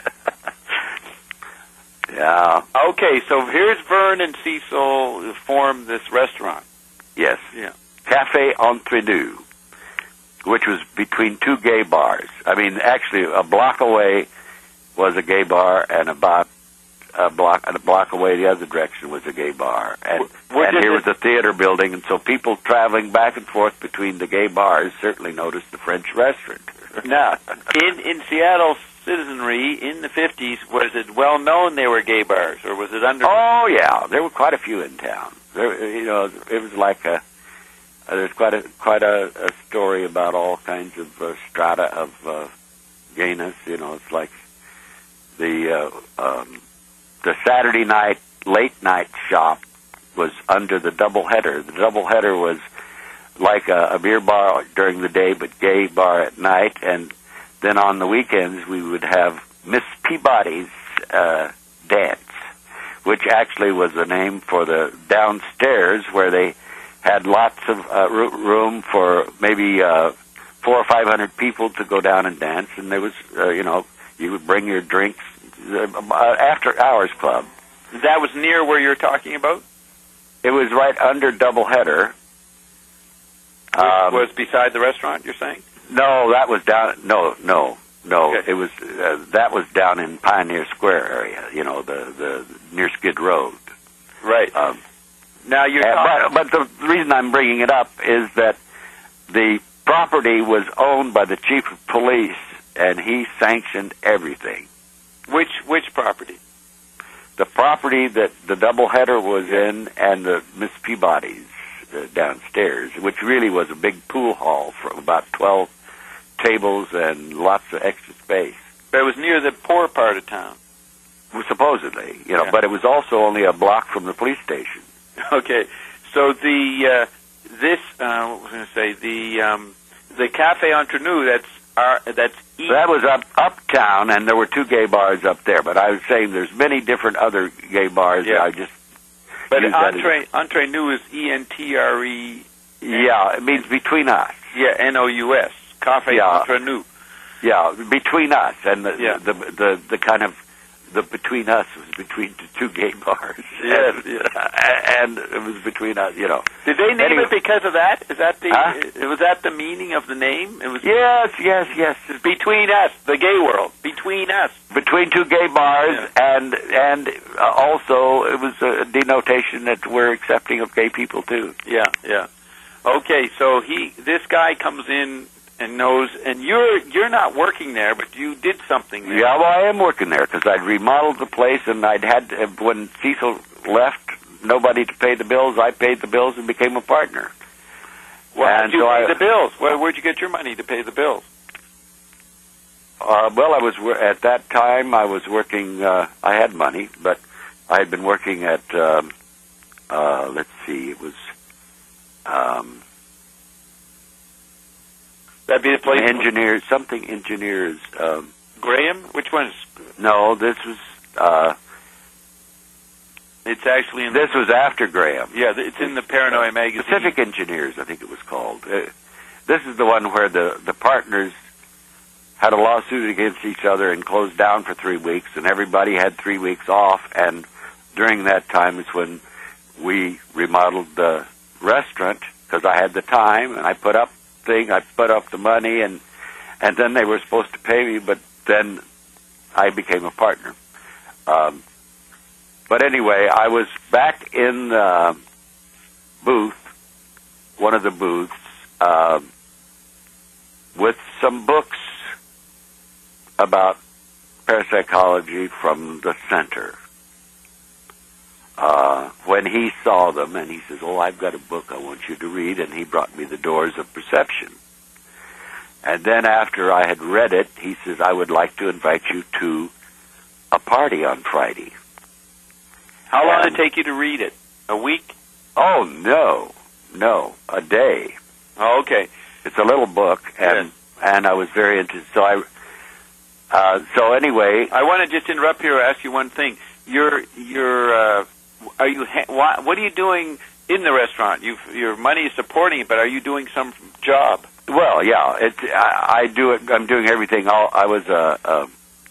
Speaker 1: Yeah.
Speaker 2: Okay, so here's Vern and Cecil form this restaurant.
Speaker 1: Yes.
Speaker 2: Yeah.
Speaker 1: Cafe Entre Deux, which was between two gay bars. I mean, actually, a block away was a gay bar, and about a block a block away the other direction was a gay bar. And, and here was a theater building, and so people traveling back and forth between the gay bars certainly noticed the French restaurant.
Speaker 2: Now, in, in Seattle, citizenry in the fifties, was it well known they were gay bars, or was it under?
Speaker 1: Oh yeah, there were quite a few in town. There, you know, it was like a uh, there's quite a quite a, a story about all kinds of uh, strata of uh, gayness. You know, it's like the uh, um, the Saturday night late night shop was under the double header. The double header was like a, a beer bar during the day, but gay bar at night, and then on the weekends we would have Miss Peabody's uh, dance, which actually was the name for the downstairs where they had lots of uh, room for maybe uh, four or five hundred people to go down and dance, and there was, uh, you know, you would bring your drinks, uh, after hours club.
Speaker 2: That was near where you're talking about?
Speaker 1: It was right under Doubleheader.
Speaker 2: Which um, was beside the restaurant, you're saying?
Speaker 1: No, that was down, no, no, no,
Speaker 2: okay.
Speaker 1: it was, uh, that was down in Pioneer Square area, you know, the, the near Skid Road.
Speaker 2: Right.
Speaker 1: Um,
Speaker 2: now you're
Speaker 1: and, but, but the reason I'm bringing it up is that the property was owned by the chief of police, and he sanctioned everything.
Speaker 2: Which which property?
Speaker 1: The property that the Doubleheader was in, and the Miss Peabody's uh, downstairs, which really was a big pool hall for about twelve tables and lots of extra space.
Speaker 2: But it was near the poor part of town.
Speaker 1: Well, supposedly, you know,
Speaker 2: yeah.
Speaker 1: But it was also only a block from the police station.
Speaker 2: Okay, so the uh, this uh, what was I going to say the um, the Cafe Entre Nous, that's our, that's east.
Speaker 1: That was up uptown, and there were two gay bars up there. But I was saying there's many different other gay bars.
Speaker 2: Yeah.
Speaker 1: I just
Speaker 2: but Entre Entre Nous is E N T R E.
Speaker 1: Yeah, it means between us.
Speaker 2: Yeah, N O U S. Cafe
Speaker 1: yeah.
Speaker 2: Entre Nous.
Speaker 1: Yeah, between us, and the,
Speaker 2: yeah.
Speaker 1: the, the the the kind of the between us was between the two gay bars.
Speaker 2: Yes,
Speaker 1: and,
Speaker 2: yeah.
Speaker 1: and it was between us, you know.
Speaker 2: Did they name
Speaker 1: anyway.
Speaker 2: it because of that? Is that the
Speaker 1: huh?
Speaker 2: was that the meaning of the name? It was
Speaker 1: yes, yes, yes.
Speaker 2: Between us, the gay world. Between us,
Speaker 1: between two gay bars,
Speaker 2: yeah.
Speaker 1: and and uh, also it was a denotation that we're accepting of gay people too.
Speaker 2: Yeah, yeah. Okay, so he this guy comes in and knows, and you're you're not working there, but you did something there.
Speaker 1: Yeah, well, I am working there because I'd remodeled the place, and I'd had when Cecil left, nobody to pay the bills. I paid the bills and became a partner.
Speaker 2: Well,
Speaker 1: and
Speaker 2: how'd you
Speaker 1: so
Speaker 2: pay
Speaker 1: I,
Speaker 2: the bills? Where, where'd you get your money to pay the bills?
Speaker 1: Uh, well, I was at that time. I was working. Uh, I had money, but I had been working at. Um, uh, let's see, it was. Um,
Speaker 2: That'd be the place.
Speaker 1: Engineers, something engineers. Um,
Speaker 2: Graham? Which one is?
Speaker 1: No, this was. Uh,
Speaker 2: it's actually in.
Speaker 1: This was after Graham.
Speaker 2: Yeah, it's in the Paranoia magazine.
Speaker 1: Pacific Engineers, I think it was called. Uh, this is the one where the the partners had a lawsuit against each other and closed down for three weeks, and everybody had three weeks off. And during that time is when we remodeled the restaurant because I had the time and I put up. Thing I put up the money, and and then they were supposed to pay me, but then I became a partner. Um, but anyway, I was back in the booth, one of the booths, uh, with some books about parapsychology from the center. Uh, when he saw them, and he says, "Oh, I've got a book I want you to read," and he brought me The Doors of Perception. And then after I had read it, he says, "I would like to invite you to a party on Friday."
Speaker 2: How long did it take you to read it? A week?
Speaker 1: Oh, no, no, a day.
Speaker 2: Oh, okay.
Speaker 1: It's a little book, and
Speaker 2: yes.
Speaker 1: and I was very interested. So I, uh, so anyway,
Speaker 2: I want to just interrupt here and ask you one thing. You're you're. Uh, Are you? Ha- what are you doing in the restaurant? You, your money is supporting it, but are you doing some job?
Speaker 1: Well, yeah, it. I, I do it. I'm doing everything. All, I was a, a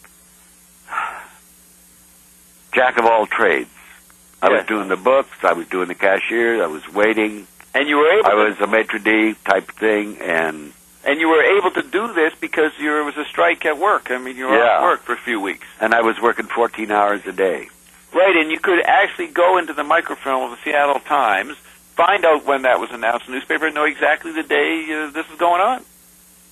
Speaker 1: jack of all trades. I
Speaker 2: yes.
Speaker 1: was doing the books. I was doing the cashier. I was waiting.
Speaker 2: And you were able.
Speaker 1: I
Speaker 2: to,
Speaker 1: was a maitre d' type thing, and
Speaker 2: and you were able to do this because there was a strike at work. I mean, you were
Speaker 1: yeah.
Speaker 2: off work for a few weeks,
Speaker 1: and I was working fourteen hours a day.
Speaker 2: Right, and you could actually go into the microfilm of the Seattle Times, find out when that was announced in the newspaper, and know exactly the day uh, this is going on.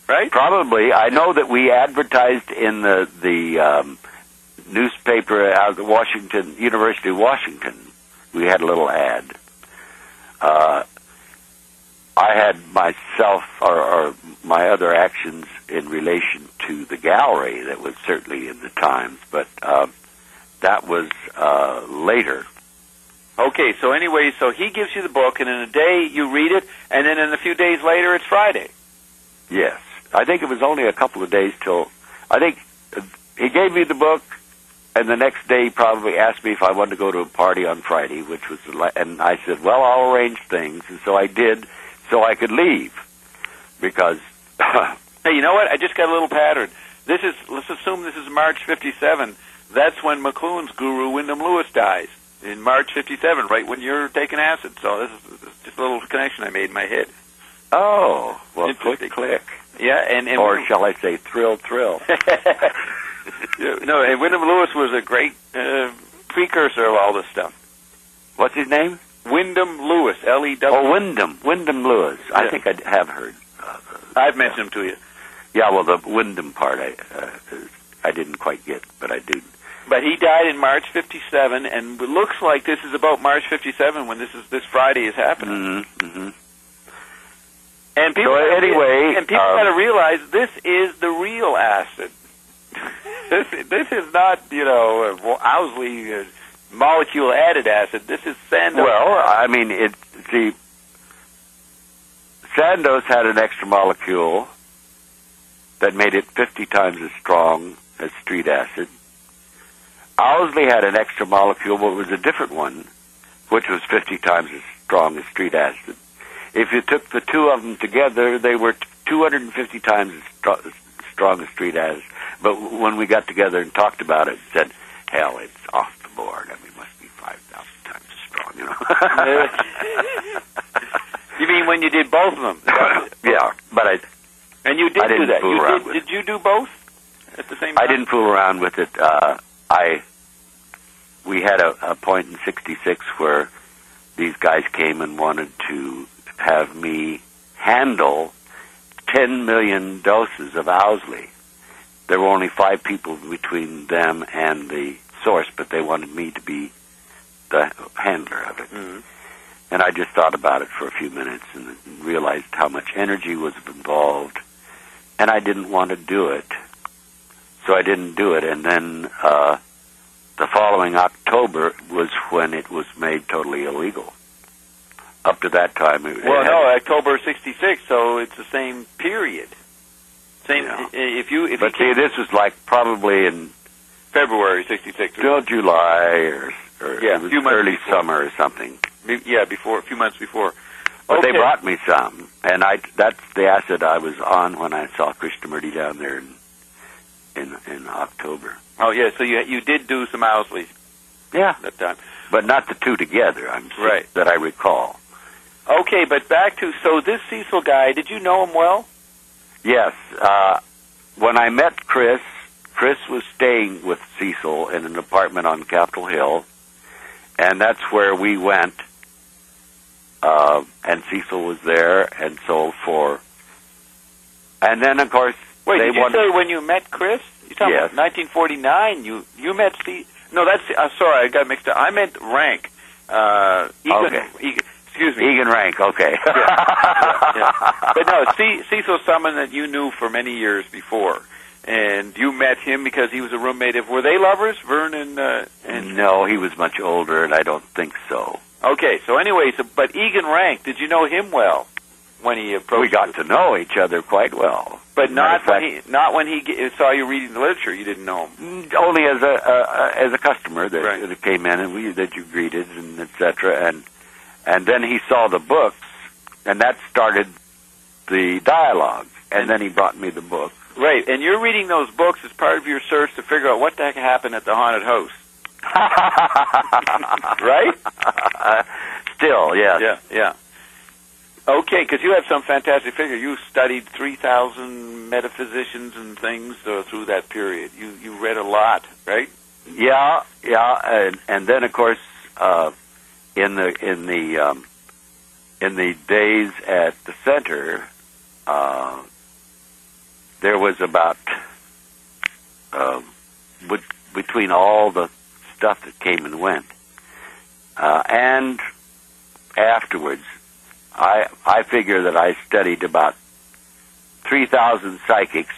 Speaker 2: right?
Speaker 1: Probably. I know that we advertised in the the um, newspaper out of Washington, University of Washington. We had a little ad. Uh, I had myself, or, or my other actions in relation to the gallery that was certainly in the Times, but uh, that was uh, later.
Speaker 2: Okay, so anyway, so he gives you the book, and in a day you read it, and then in a few days later it's Friday.
Speaker 1: Yes. I think it was only a couple of days till, I think uh, he gave me the book, and the next day he probably asked me if I wanted to go to a party on Friday, which was, and I said, well, I'll arrange things, and so I did, so I could leave, because...
Speaker 2: Hey, you know what? I just got a little pattern. This is, let's assume this is March fifty-seven. That's when McLuhan's guru, Wyndham Lewis, dies. In March fifty-seven, right when you're taking acid. So this is just a little connection I made in my head.
Speaker 1: Oh, well, click, click.
Speaker 2: Yeah, and... and
Speaker 1: or
Speaker 2: Wyndham,
Speaker 1: shall I say thrill, thrill.
Speaker 2: No, and Wyndham Lewis was a great uh, precursor of all this stuff.
Speaker 1: What's his name?
Speaker 2: Wyndham Lewis, L E W.
Speaker 1: Oh, Wyndham. Wyndham Lewis. Yeah. I think I have heard. Uh,
Speaker 2: I've mentioned him to you.
Speaker 1: Yeah, well, the Wyndham part I uh, I didn't quite get, but I do.
Speaker 2: But he died in March fifty-seven, and it looks like this is about March fifty-seven when this is this Friday is happening.
Speaker 1: Mm-hmm, mm-hmm.
Speaker 2: And people,
Speaker 1: so anyway,
Speaker 2: and people
Speaker 1: um,
Speaker 2: got to realize this is the real acid. this, this is not, you know, Owsley uh, molecule added acid. This is Sandoz.
Speaker 1: Well, I mean, it. See, Sandoz had an extra molecule that made it fifty times as strong as street acid. Owsley had an extra molecule, but it was a different one, which was fifty times as strong as street acid. If you took the two of them together, they were two hundred fifty times as stro- strong as street acid. But when we got together and talked about it, said, hell, it's off the board. I mean, it must be five thousand times as strong, you know.
Speaker 2: You mean when you did both of them?
Speaker 1: Yeah, but I...
Speaker 2: And you did
Speaker 1: I
Speaker 2: do that.
Speaker 1: Fool
Speaker 2: You
Speaker 1: around
Speaker 2: did,
Speaker 1: with
Speaker 2: did you do both at the same time?
Speaker 1: I didn't fool around with it. Uh, I we had a, a point in sixty-six where these guys came and wanted to have me handle ten million doses of Owsley. There were only five people between them and the source, but they wanted me to be the handler of it.
Speaker 2: Mm-hmm.
Speaker 1: And I just thought about it for a few minutes and realized how much energy was involved, and I didn't want to do it. So I didn't do it, and then uh, the following October was when it was made totally illegal. Up to that time, it,
Speaker 2: well,
Speaker 1: it
Speaker 2: no, October sixty-six, so it's the same period. Same.
Speaker 1: Yeah.
Speaker 2: If you, if
Speaker 1: but
Speaker 2: you
Speaker 1: see, this was like probably in
Speaker 2: February sixty-six,
Speaker 1: till July or, or
Speaker 2: yeah,
Speaker 1: it was
Speaker 2: few months
Speaker 1: early
Speaker 2: before.
Speaker 1: summer or something.
Speaker 2: Yeah, before a few months before.
Speaker 1: But
Speaker 2: okay.
Speaker 1: they brought me some, and I that's the acid I was on when I saw Krishnamurti down there in in, in October.
Speaker 2: Oh yeah, so you you did do some Owsley.
Speaker 1: Yeah,
Speaker 2: that time,
Speaker 1: but not the two together. I'm sure
Speaker 2: right.
Speaker 1: that I recall.
Speaker 2: Okay, but back to so this Cecil guy. Did you know him well?
Speaker 1: Yes. Uh, when I met Chris, Chris was staying with Cecil in an apartment on Capitol Hill, and that's where we went. Uh, and Cecil was there, and so for. And then, of course,
Speaker 2: wait.
Speaker 1: they
Speaker 2: Did you
Speaker 1: wanted,
Speaker 2: say when you met Chris? You talking
Speaker 1: yes.
Speaker 2: about nineteen forty-nine? You you met C. No, that's. Uh, sorry, I got mixed up. I meant Rank. Uh, Egan,
Speaker 1: okay.
Speaker 2: Egan, excuse me.
Speaker 1: Egan Rank. Okay.
Speaker 2: yeah. Yeah, yeah. But no, C, Cecil's someone that you knew for many years before, and you met him because he was a roommate of. Were they lovers, Vern and? Uh, and
Speaker 1: no, he was much older, and I don't think so.
Speaker 2: Okay, so anyway, so but Egan Rank, did you know him well when he approached?
Speaker 1: We got
Speaker 2: you?
Speaker 1: to know each other quite well,
Speaker 2: but not
Speaker 1: fact,
Speaker 2: when he not when he g- saw you reading the literature. You didn't know him
Speaker 1: only as a uh, as a customer that,
Speaker 2: right.
Speaker 1: that came in and we that you greeted and et cetera. And and then he saw the books, and that started the dialogue. And, and then he brought me the book.
Speaker 2: Right, and you're reading those books as part of your search to figure out what the heck happened at the haunted house. Right?
Speaker 1: Uh, still, yes.
Speaker 2: Yeah, yeah. Okay, because you have some fantastic figure. You studied three thousand metaphysicians and things uh, through that period. You you read a lot, right?
Speaker 1: Yeah, yeah, and and then of course uh, in the in the um, in the days at the center, uh, there was about, uh, with, between all the stuff that came and went, uh, and afterwards, I I figure that I studied about three thousand psychics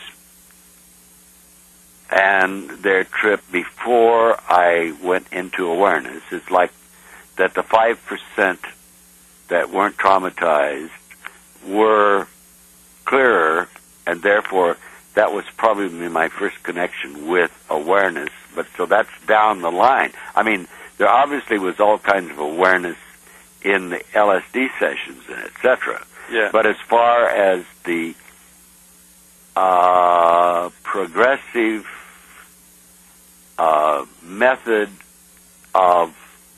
Speaker 1: and their trip before I went into awareness. It's like that the five percent that weren't traumatized were clearer, and therefore that was probably my first connection with awareness. But so that's down the line. I mean, there obviously was all kinds of awareness in the L S D sessions and et cetera.
Speaker 2: Yeah.
Speaker 1: But as far as the uh, progressive uh, method of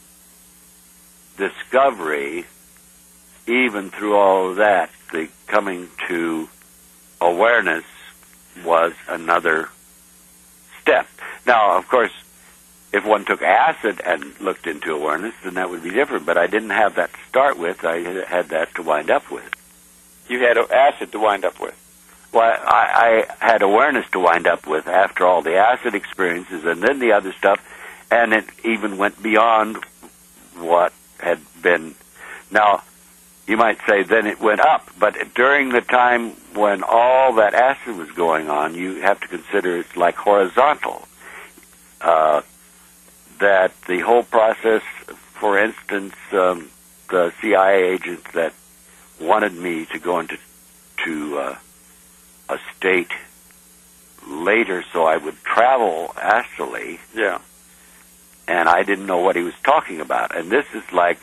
Speaker 1: discovery, even through all of that, the coming to awareness was another step. Now, of course, if one took acid and looked into awareness, then that would be different. But I didn't have that to start with. I had that to wind up with.
Speaker 2: You had acid to wind up with.
Speaker 1: Well, I, I had awareness to wind up with after all the acid experiences and then the other stuff, and it even went beyond what had been. Now, you might say then it went up, but during the time when all that acid was going on, you have to consider it's like horizontal. Uh, that the whole process, for instance, um, the C I A agents that wanted me to go into to uh, a state later so I would travel astrally.
Speaker 2: Yeah.
Speaker 1: And I didn't know what he was talking about. And this is like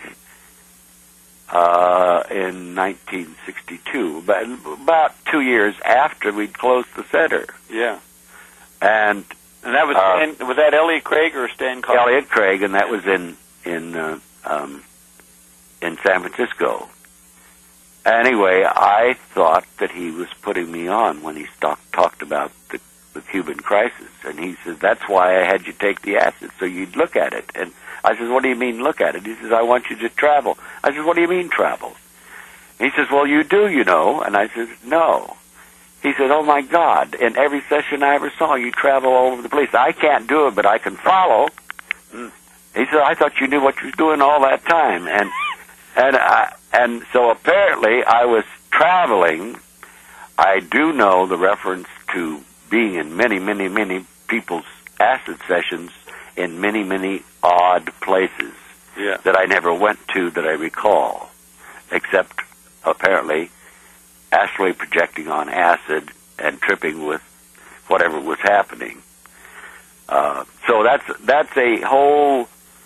Speaker 1: uh, in nineteen sixty-two, but about two years after we'd closed the center.
Speaker 2: Yeah.
Speaker 1: And
Speaker 2: And that was
Speaker 1: Uh,
Speaker 2: Stan, was that Elliot Craig or Stan Collins?
Speaker 1: Elliot Craig, and that was in in uh, um, in San Francisco. Anyway, I thought that he was putting me on when he talk, talked about the, the Cuban crisis, and he says that's why I had you take the acid so you'd look at it. And I says, what do you mean look at it? He says, I want you to travel. I says, what do you mean travel? And he says, well, you do, you know. And I says, no. He said, oh, my God, in every session I ever saw, you travel all over the place. I can't do it, but I can follow. Mm. He said, I thought you knew what you was doing all that time. And and I, and so apparently I was traveling. I do know the reference to being in many, many, many people's acid sessions in many, many odd places
Speaker 2: yeah.
Speaker 1: that I never went to that I recall, except apparently astrally projecting on acid and tripping with whatever was happening. Uh, so that's that's a whole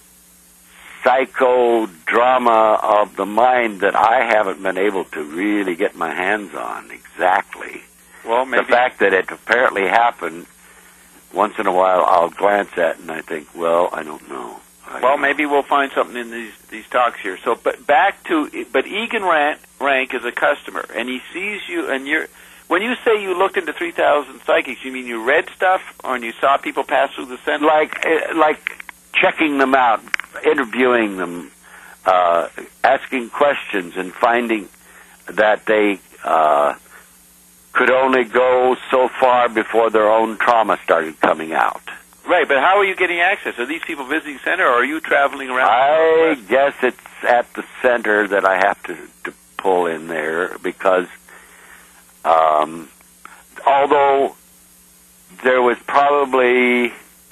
Speaker 1: psychodrama of the mind that I haven't been able to really get my hands on exactly.
Speaker 2: Well, maybe
Speaker 1: the fact that it apparently happened once in a while, I'll glance at and I think, well, I don't know. I
Speaker 2: well,
Speaker 1: don't
Speaker 2: maybe
Speaker 1: know.
Speaker 2: we'll find something in these these talks here. So, but back to, but Egan Rank, Rank is a customer, and he sees you, and you're. When you say you looked into three thousand psychics, you mean you read stuff, or you saw people pass through the center?
Speaker 1: Like, like checking them out, interviewing them, uh, asking questions, and finding that they uh, could only go so far before their own trauma started coming out.
Speaker 2: Right, but how are you getting access? Are these people visiting center, or are you traveling around?
Speaker 1: I guess it's at the center that I have to, to pull in there, because um, although there was probably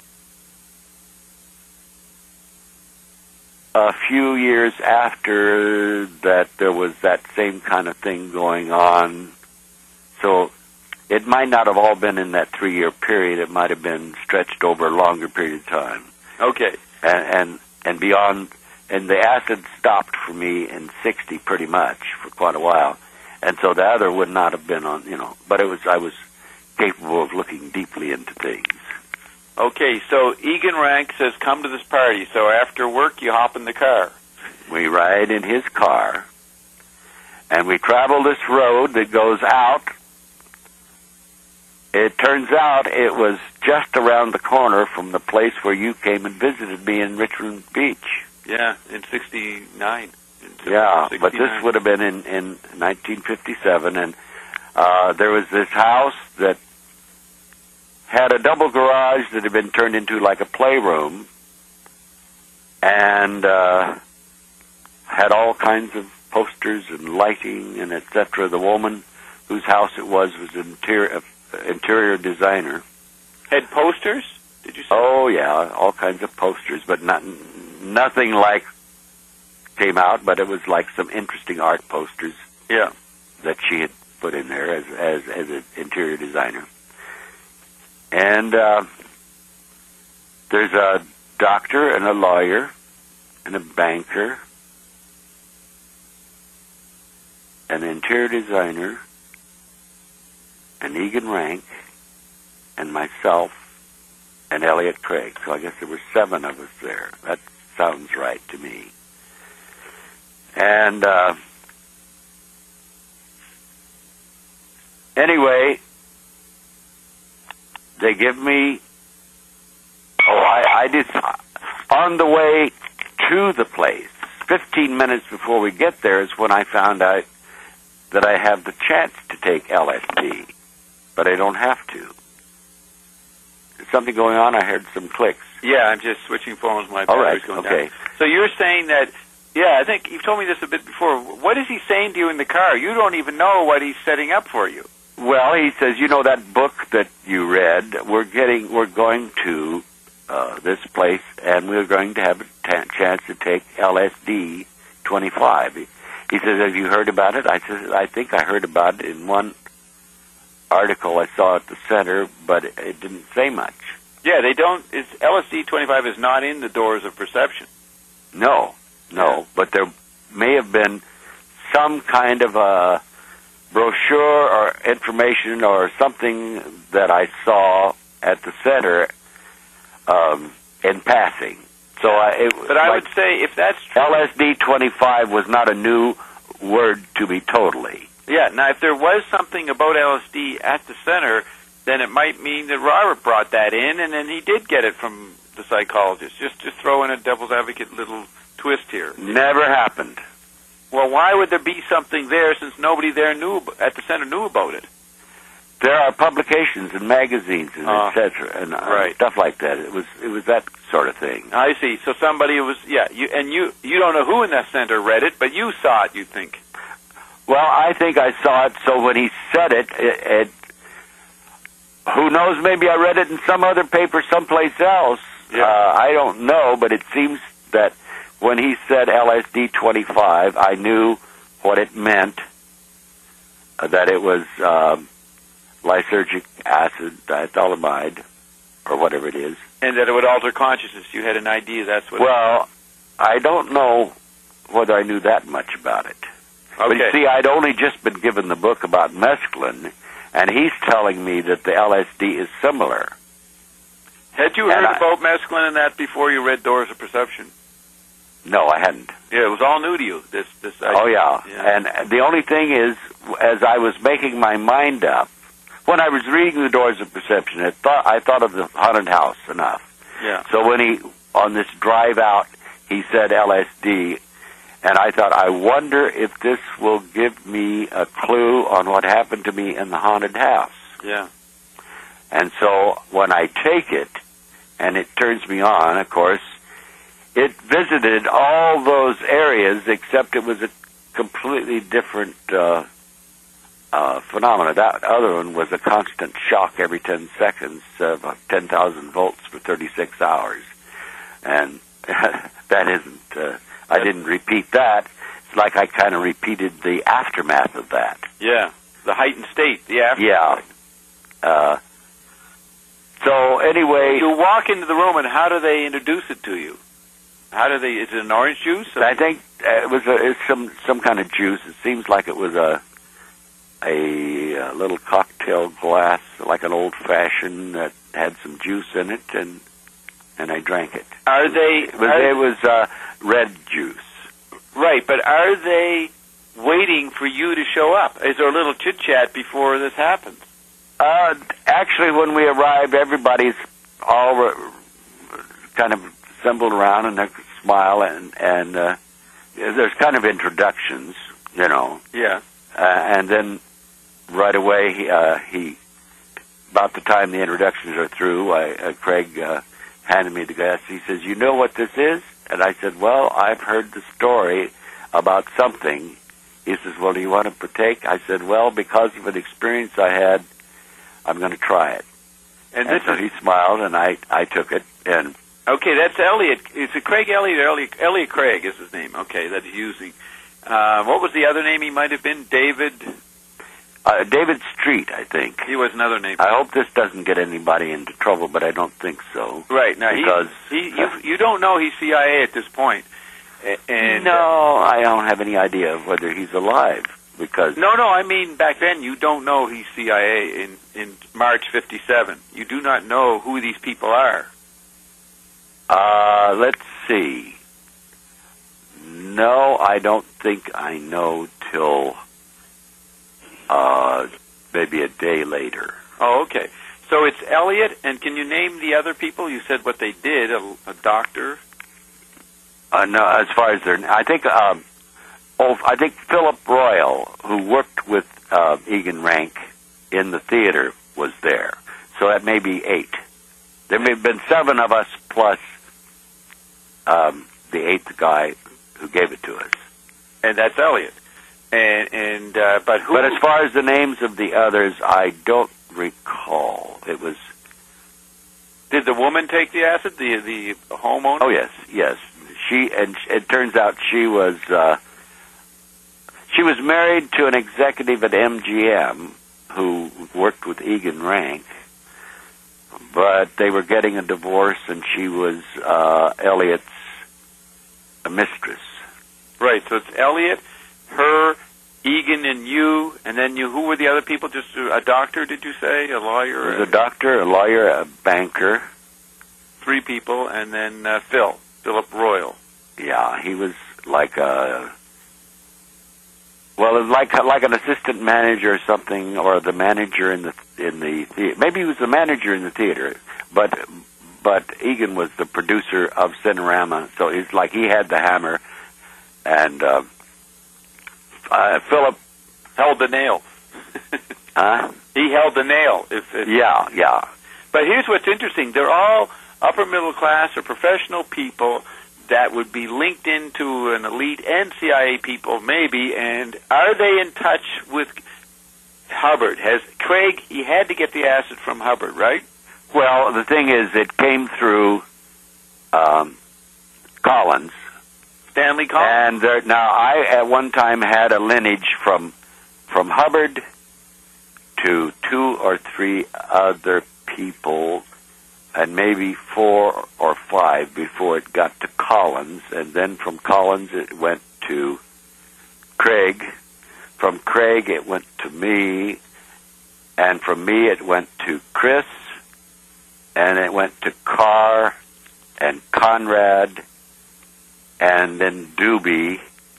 Speaker 1: a few years after that there was that same kind of thing going on, so it might not have all been in that three-year period. It might have been stretched over a longer period of time.
Speaker 2: Okay.
Speaker 1: And and, and beyond, and the acid stopped for me in sixty pretty much for quite a while. And so the other would not have been on, you know, but it was, I was capable of looking deeply into things.
Speaker 2: Okay, so Egan Rank says, come to this party. So after work, you hop in the car.
Speaker 1: We ride in his car, and we travel this road that goes out. It turns out it was just around the corner from the place where you came and visited me in Richmond Beach.
Speaker 2: Yeah, in sixty-nine. In
Speaker 1: yeah,
Speaker 2: sixty-nine.
Speaker 1: but this would have been in, in nineteen fifty-seven, and uh, there was this house that had a double garage that had been turned into like a playroom, and uh, had all kinds of posters and lighting and et cetera. The woman whose house it was was an interior, uh, interior designer.
Speaker 2: Had posters? Did you say?
Speaker 1: Oh, yeah, all kinds of posters, but not nothing like came out, but it was like some interesting art posters.
Speaker 2: Yeah.
Speaker 1: That she had put in there as as, as an interior designer. And uh, there's a doctor and a lawyer and a banker, an interior designer, an Egan Rank, and myself, and Elliot Craig. So I guess there were seven of us there. That sounds right to me. And uh, anyway, they give me, oh, I, I did, on the way to the place, fifteen minutes before we get there is when I found out that I have the chance to take L S D, but I don't have to. There's something going on. I heard some clicks.
Speaker 2: Yeah, I'm just switching phones. My
Speaker 1: All right,
Speaker 2: battery's going
Speaker 1: okay.
Speaker 2: down. So you're saying that, yeah, I think you've told me this a bit before. What is he saying to you in the car? You don't even know what he's setting up for you.
Speaker 1: Well, he says, you know that book that you read, we're getting, we're going to uh, this place, and we're going to have a t- chance to take L S D twenty-five. He, he says, have you heard about it? I said, I think I heard about it in one article I saw at the center, but it, it didn't say much.
Speaker 2: Yeah, they don't, it's, L S D twenty-five is not in the Doors of Perception.
Speaker 1: No, no, yeah. But there may have been some kind of a brochure or information or something that I saw at the center um, in passing. So I, it,
Speaker 2: but I
Speaker 1: like
Speaker 2: would say if that's true,
Speaker 1: L S D twenty-five was not a new word to me totally.
Speaker 2: Yeah. Now, if there was something about L S D at the center, then it might mean that Robert brought that in, and then he did get it from the psychologist. Just, just throw in a devil's advocate little twist here.
Speaker 1: Never happened.
Speaker 2: Well, why would there be something there since nobody there knew at the center knew about it?
Speaker 1: There are publications and magazines and
Speaker 2: uh,
Speaker 1: et cetera and uh,
Speaker 2: right.
Speaker 1: stuff like that. It was it was that sort of thing.
Speaker 2: I see. So somebody was yeah. You and you you don't know who in that center read it, but you saw it. You think?
Speaker 1: Well, I think I saw it. So when he said it, it, it who knows? Maybe I read it in some other paper someplace else.
Speaker 2: Yeah.
Speaker 1: Uh, I don't know, but it seems that when he said L S D twenty-five, I knew what it meant. Uh, that it was. Um, lysergic acid, diethylamide, or whatever it is.
Speaker 2: And that it would alter consciousness. You had an idea that's what...
Speaker 1: Well, I don't know whether I knew that much about it.
Speaker 2: Okay.
Speaker 1: But you see, I'd only just been given the book about mescaline, and he's telling me that the L S D is similar.
Speaker 2: Had you heard I, about mescaline and that before you read Doors of Perception?
Speaker 1: No, I hadn't.
Speaker 2: Yeah, it was all new to you, this, this idea.
Speaker 1: Oh, yeah.
Speaker 2: yeah.
Speaker 1: And the only thing is, as I was making my mind up, when I was reading The Doors of Perception, I thought I thought of the haunted house enough.
Speaker 2: Yeah.
Speaker 1: So when he, on this drive out, he said L S D, and I thought, I wonder if this will give me a clue on what happened to me in the haunted house.
Speaker 2: Yeah.
Speaker 1: And so when I take it, and it turns me on, of course, it visited all those areas, except it was a completely different uh Uh, phenomena. That other one was a constant shock every ten seconds of uh, ten thousand volts for thirty-six hours. And that isn't, uh, I didn't repeat that. It's like I kind of repeated the aftermath of that.
Speaker 2: Yeah, the heightened state, the aftermath.
Speaker 1: Yeah. Uh, so anyway...
Speaker 2: You walk into the room, and how do they introduce it to you? How do they, is it an orange juice? Or?
Speaker 1: I think it was a, it's some, some kind of juice. It seems like it was a A, a little cocktail glass, like an old-fashioned, that had some juice in it, and and I drank it.
Speaker 2: Are they...
Speaker 1: It was,
Speaker 2: are,
Speaker 1: it was uh, red juice.
Speaker 2: Right, but are they waiting for you to show up? Is there a little chit-chat before this happens?
Speaker 1: Uh, actually, when we arrive, everybody's all uh, kind of assembled around, and they smile, and, and uh, there's kind of introductions, you know.
Speaker 2: Yeah.
Speaker 1: Uh, and then... Right away, he, uh, he about the time the introductions are through, I, uh, Craig uh, handed me the glass. He says, "You know what this is?" And I said, "Well, I've heard the story about something." He says, "Well, do you want to partake?" I said, "Well, because of an experience I had, I'm going to try it."
Speaker 2: And,
Speaker 1: and
Speaker 2: this
Speaker 1: so
Speaker 2: is,
Speaker 1: he smiled, and I, I took it. And
Speaker 2: okay, that's Elliot. Is it Craig Elliot or Elliot? Elliot Craig is his name. Okay, that he's using. Uh, what was the other name he might have been? David?
Speaker 1: Uh, David Street, I think.
Speaker 2: He was another name.
Speaker 1: I hope this doesn't get anybody into trouble, but I don't think so.
Speaker 2: Right. Now,
Speaker 1: because,
Speaker 2: he, he, you, you don't know he's C I A at this point. And,
Speaker 1: no,
Speaker 2: uh,
Speaker 1: I don't have any idea of whether he's alive. Because
Speaker 2: No, no, I mean, back then, you don't know he's C I A in, in March fifty-seven. You do not know who these people are.
Speaker 1: Uh, let's see. No, I don't think I know till uh, maybe a day later.
Speaker 2: Oh, okay. So it's Elliot, and can you name the other people? You said what they did, a, a doctor.
Speaker 1: Uh, no, as far as their, I think, um, oh, I think Philip Royal, who worked with uh, Egan Rank in the theater, was there. So that may be eight. There may have been seven of us plus um, the eighth guy who gave it to us,
Speaker 2: and that's Elliot. And and uh, but who?
Speaker 1: But as far as the names of the others, I don't recall. It was.
Speaker 2: Did the woman take the acid? The the homeowner?
Speaker 1: Oh yes, yes. She and it turns out she was uh, she was married to an executive at M G M who worked with Egan Rank, but they were getting a divorce, and she was uh, Elliot's mistress.
Speaker 2: Right. So it's Elliot, her, Egan, and you, and then you. Who were the other people? Just a doctor? Did you say a lawyer?
Speaker 1: There was a doctor, a lawyer, a banker.
Speaker 2: Three people, and then uh, Phil. Philip Royal.
Speaker 1: Yeah, he was like a, well, like like an assistant manager or something, or the manager in the in the theater. Maybe he was the manager in the theater, but but Egan was the producer of Cinerama, so it's like he had the hammer, and uh, uh, Philip
Speaker 2: held the nail.
Speaker 1: Huh?
Speaker 2: He held the nail. If, if
Speaker 1: yeah, yeah.
Speaker 2: But here's what's interesting: they're all upper middle class or professional people that would be linked into an elite and C I A people, maybe. And are they in touch with Hubbard? Has Craig? He had to get the acid from Hubbard, right?
Speaker 1: Well, the thing is, it came through um, Collins,
Speaker 2: Stanley Collins.
Speaker 1: And there, now, I at one time had a lineage from from Hubbard to two or three other people, and maybe four or five before it got to Collins, and then from Collins it went to Craig. From Craig it went to me, and from me it went to Chris, and it went to Carr and Conrad, and then Doobie,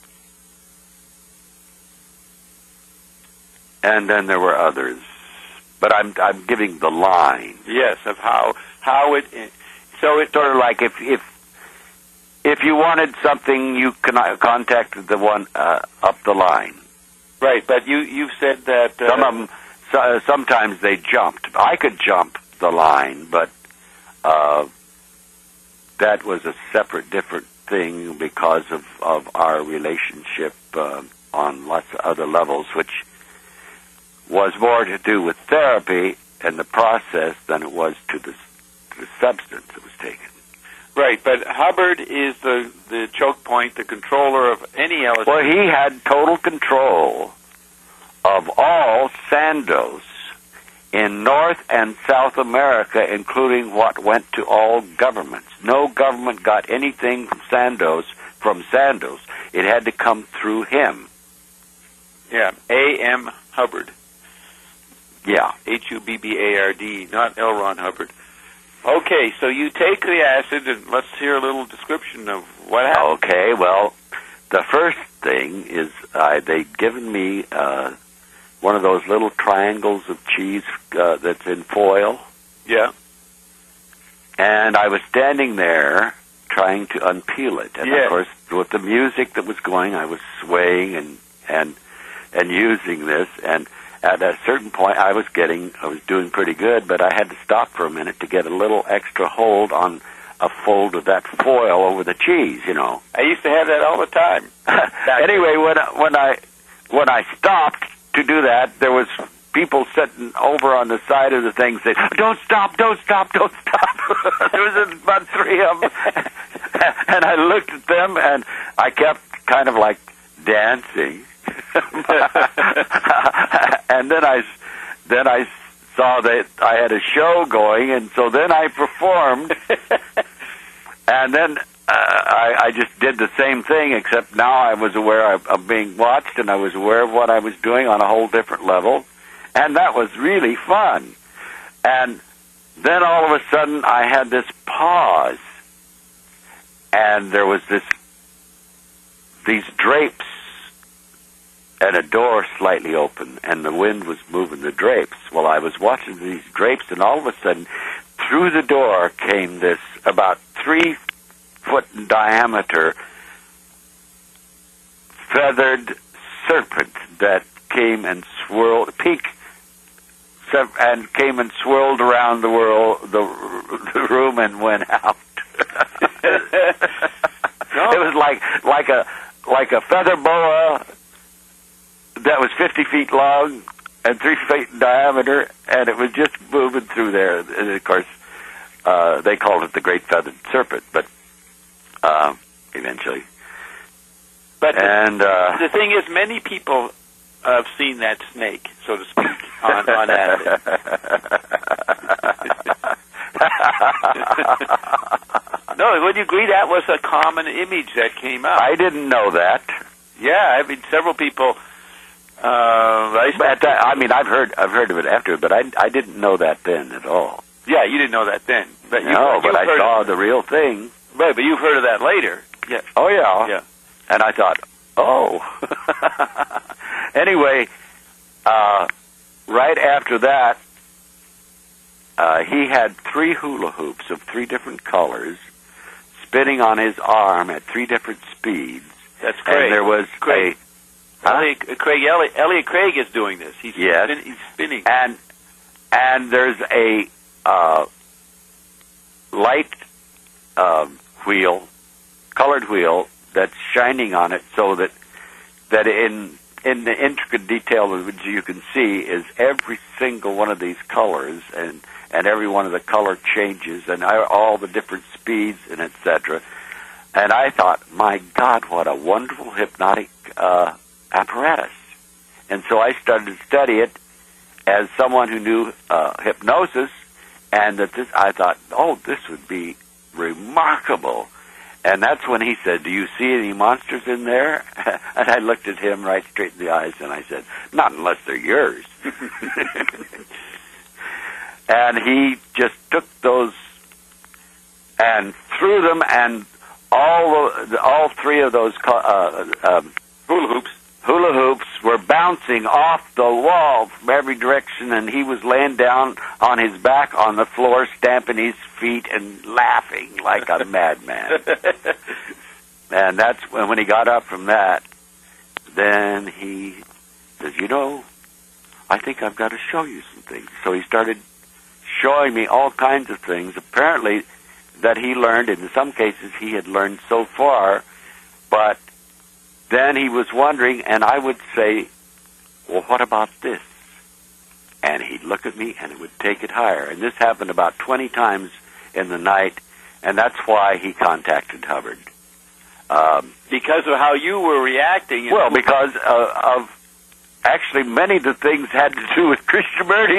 Speaker 1: and then there were others. But I'm I'm giving the line.
Speaker 2: Yes, of how how it. So it's
Speaker 1: sort of like if if if you wanted something, you con- contacted the one uh, up the line.
Speaker 2: Right, but you you've said that uh,
Speaker 1: some of them so, sometimes they jumped. I could jump the line, but uh, that was a separate, different thing because of of our relationship uh, on lots of other levels, which was more to do with therapy and the process than it was to the, to the substance that was taken.
Speaker 2: Right, but Hubbard is the, the choke point, the controller of any L S D.
Speaker 1: Well, he had total control of all Sandoz in North and South America, including what went to all governments. No government got anything from Sandoz, from Sandoz. It had to come through him.
Speaker 2: Yeah, A M Hubbard.
Speaker 1: Yeah.
Speaker 2: H U B B A R D, not L. Ron Hubbard. Okay, so you take the acid, and let's hear a little description of what happened.
Speaker 1: Okay, well, the first thing is uh, they'd given me uh, one of those little triangles of cheese uh, that's in foil.
Speaker 2: Yeah.
Speaker 1: And I was standing there trying to unpeel it. And,
Speaker 2: yeah.
Speaker 1: of course, with the music that was going, I was swaying and and and using this. And at a certain point, I was getting, I was doing pretty good, but I had to stop for a minute to get a little extra hold on a fold of that foil over the cheese, you know.
Speaker 2: I used to have that all the time.
Speaker 1: Anyway, when I, when I when I stopped to do that, there was people sitting over on the side of the thing saying, "Don't stop! Don't stop! Don't stop!" There was about three of them, and I looked at them, and I kept kind of like dancing, and then I then I saw that I had a show going, and so then I performed, and then uh, I, I just did the same thing, except now I was aware of, of being watched, and I was aware of what I was doing on a whole different level, and that was really fun. And then all of a sudden I had this pause, and there was this these drapes and a door slightly open, and the wind was moving the drapes. Well, I was watching these drapes, and all of a sudden, through the door came this about three foot in diameter feathered serpent that came and swirled, pink, and came and swirled around the world, the, the room, and went out.
Speaker 2: No.
Speaker 1: It was like like a like a feather boa that was fifty feet long and three feet in diameter, and it was just moving through there. And of course, uh, they called it the Great Feathered Serpent, but uh, eventually.
Speaker 2: But
Speaker 1: and
Speaker 2: the,
Speaker 1: uh,
Speaker 2: the thing is, many people have seen that snake, so to speak, on, on acid. No, would you agree that was a common image that came out?
Speaker 1: I didn't know that.
Speaker 2: Yeah, I mean, several people. Uh, I,
Speaker 1: But that, I mean, I've heard I've heard of it after, but I I didn't know that then at all.
Speaker 2: Yeah, you didn't know that then. But you,
Speaker 1: No,
Speaker 2: you've
Speaker 1: but I
Speaker 2: heard
Speaker 1: saw
Speaker 2: of,
Speaker 1: the real thing.
Speaker 2: Right, but you've heard of that later. Yeah.
Speaker 1: Oh yeah.
Speaker 2: Yeah.
Speaker 1: And I thought, oh. Anyway, uh, right after that, uh, he had three hula hoops of three different colors spinning on his arm at three different speeds.
Speaker 2: That's Craig.
Speaker 1: And there was
Speaker 2: Craig.
Speaker 1: a... Huh?
Speaker 2: Elliot, Craig, Elliot, Elliot Craig is doing this. He's,
Speaker 1: Yes.
Speaker 2: spin, he's spinning.
Speaker 1: And, and there's a uh, light uh, wheel, colored wheel, that's shining on it so that that in in the intricate detail which you can see is every single one of these colors, and and every one of the color changes, and all the different speeds, and et cetera. And I thought, my God, what a wonderful hypnotic uh, apparatus. And so I started to study it as someone who knew uh, hypnosis, and that this, I thought, oh, this would be remarkable. And that's when he said, do you see any monsters in there? And I looked at him right straight in the eyes, and I said, not unless they're yours. And he just took those and threw them, and all the, all three of those uh, um,
Speaker 2: Hula hoops.
Speaker 1: hula hoops were bouncing off the wall from every direction, and he was laying down on his back on the floor, stamping his feet and laughing like a madman. And that's when, when he got up from that, then he says, you know, I think I've got to show you some things. So he started showing me all kinds of things, apparently that he learned. In some cases he had learned so far, but then he was wondering, and I would say, well, what about this? And he'd look at me, and it would take it higher. And this happened about twenty times in the night, and that's why he contacted Hubbard. Um,
Speaker 2: Because of how you were reacting.
Speaker 1: well, because uh, of actually many of the things had to do with Krishnamurti.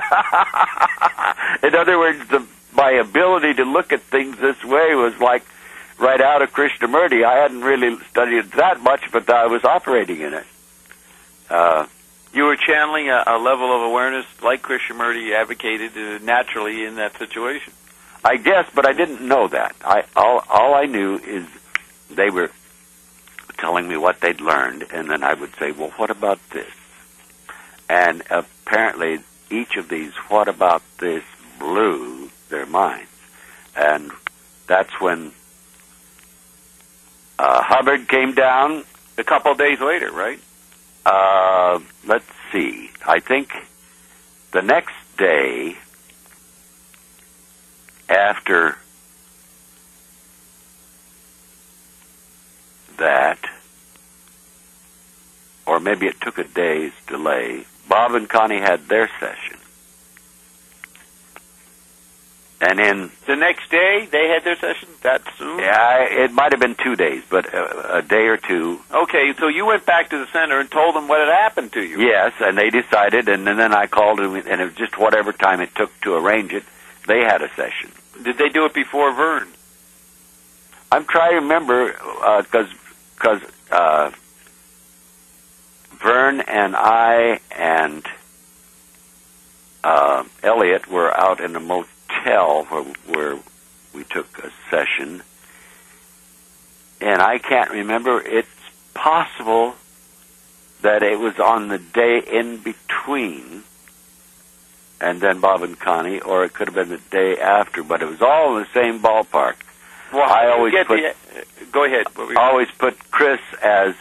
Speaker 1: In other words, the, my ability to look at things this way was like right out of Krishnamurti. I hadn't really studied it that much, but I was operating in it. Uh,
Speaker 2: you were channeling a, a level of awareness like Krishnamurti advocated uh, naturally in that situation.
Speaker 1: I guess, but I didn't know that. I all all I knew is they were telling me what they'd learned, and then I would say, well, what about this? And apparently each of these, what about this, blew their minds. And that's when uh, Hubbard came down.
Speaker 2: A couple of days later, right?
Speaker 1: Uh, let's see. I think the next day after that, or maybe it took a day's delay, Bob and Connie had their session. And in
Speaker 2: the next day, they had their session that soon?
Speaker 1: Yeah, it might have been two days, but a, a day or two.
Speaker 2: Okay, so you went back to the center and told them what had happened to you.
Speaker 1: Yes, and they decided, and, and then I called them, and it was just whatever time it took to arrange it, they had a session.
Speaker 2: Did they do it before Vern?
Speaker 1: I'm trying to remember, because uh, because uh, Vern and I and uh, Elliot were out in a motel where, where we took a session, and I can't remember. It's possible that it was on the day in between, and then Bob and Connie, or it could have been the day after, but it was all in the same ballpark.
Speaker 2: Well,
Speaker 1: I always
Speaker 2: get
Speaker 1: put,
Speaker 2: the, uh, go ahead.
Speaker 1: always put Chris as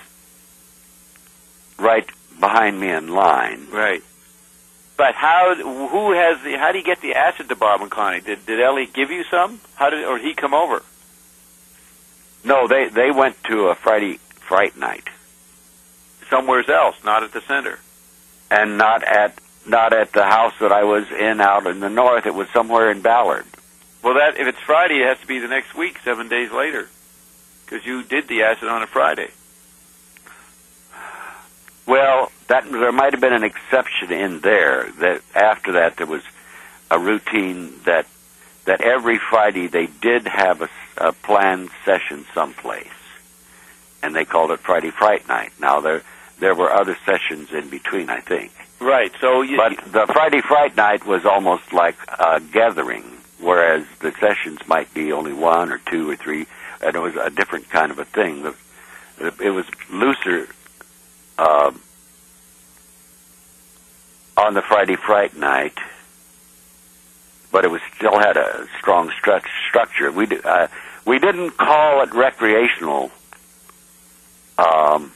Speaker 1: right behind me in line.
Speaker 2: Right. But how? Who has the? How do you get the acid to Bob and Connie? Did did Ellie give you some? How did, or did he come over?
Speaker 1: No, they they went to a Friday fright night
Speaker 2: somewhere else, not at the center,
Speaker 1: and not at not at the house that I was in out in the north. It was somewhere in Ballard.
Speaker 2: Well, that if it's Friday, it has to be the next week, seven days later, because you did the acid on a Friday.
Speaker 1: Well, that there might have been an exception in there. That after that, there was a routine that that every Friday they did have a, a planned session someplace, and they called it Friday Fright Night. Now there there were other sessions in between, I think.
Speaker 2: Right. So, you,
Speaker 1: but the Friday Fright Night was almost like a gathering, whereas the sessions might be only one or two or three, and it was a different kind of a thing. It was looser uh, on the Friday Fright Night, but it was still had a strong stru- structure. We uh, we didn't call it recreational um,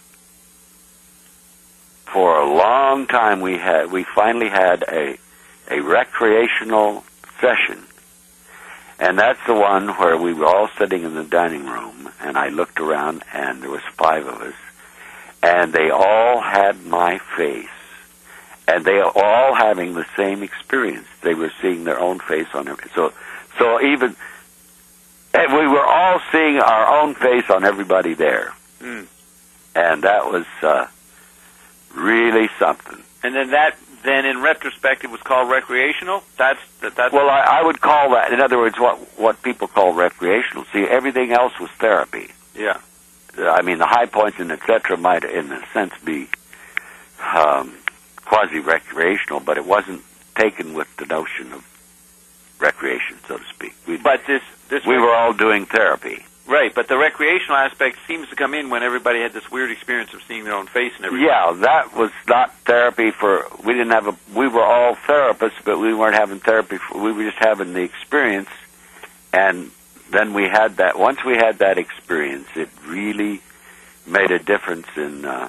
Speaker 1: for a long time. We had we finally had a a recreational session. And that's the one where we were all sitting in the dining room, and I looked around, and there was five of us, and they all had my face, and they were all having the same experience. They were seeing their own face on every. So, so even and we were all seeing our own face on everybody there,
Speaker 2: mm.
Speaker 1: and that was uh, really something.
Speaker 2: And then that. Then, in retrospect, it was called recreational. That's that. That's
Speaker 1: well, I, I would call that. In other words, what what people call recreational. See, everything else was therapy.
Speaker 2: Yeah.
Speaker 1: I mean, the high points and et cetera might, in a sense, be um, quasi-recreational, but it wasn't taken with the notion of recreation, so to speak. We,
Speaker 2: but this this
Speaker 1: we were all doing therapy.
Speaker 2: Right, but the recreational aspect seems to come in when everybody had this weird experience of seeing their own face and everything.
Speaker 1: Yeah, that was not therapy for, we didn't have a, we were all therapists, but we weren't having therapy for, we were just having the experience, and then we had that, once we had that experience, it really made a difference in uh,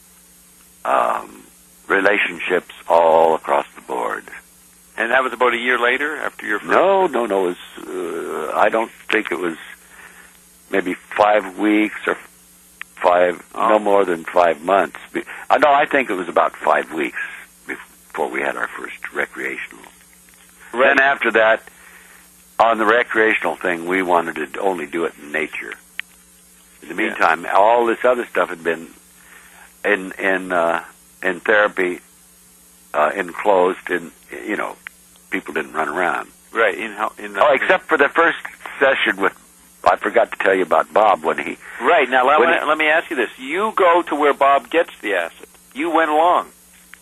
Speaker 1: um, relationships all across the board.
Speaker 2: And that was about a year later, after your first...
Speaker 1: No, no, no, it was, uh, I don't think it was... maybe five weeks or five, oh. no more than five months. Uh, no, I think it was about five weeks before we had our first recreational. Right. Then after that, on the recreational thing, we wanted to only do it in nature. In the meantime, yeah. all this other stuff had been in in uh, in therapy, uh, enclosed, and you know, people didn't run around.
Speaker 2: Right. In, in the,
Speaker 1: oh, except for the first session with. I forgot to tell you about Bob when he...
Speaker 2: Right. Now, let,
Speaker 1: he,
Speaker 2: let me ask you this. You go to where Bob gets the acid. You went along.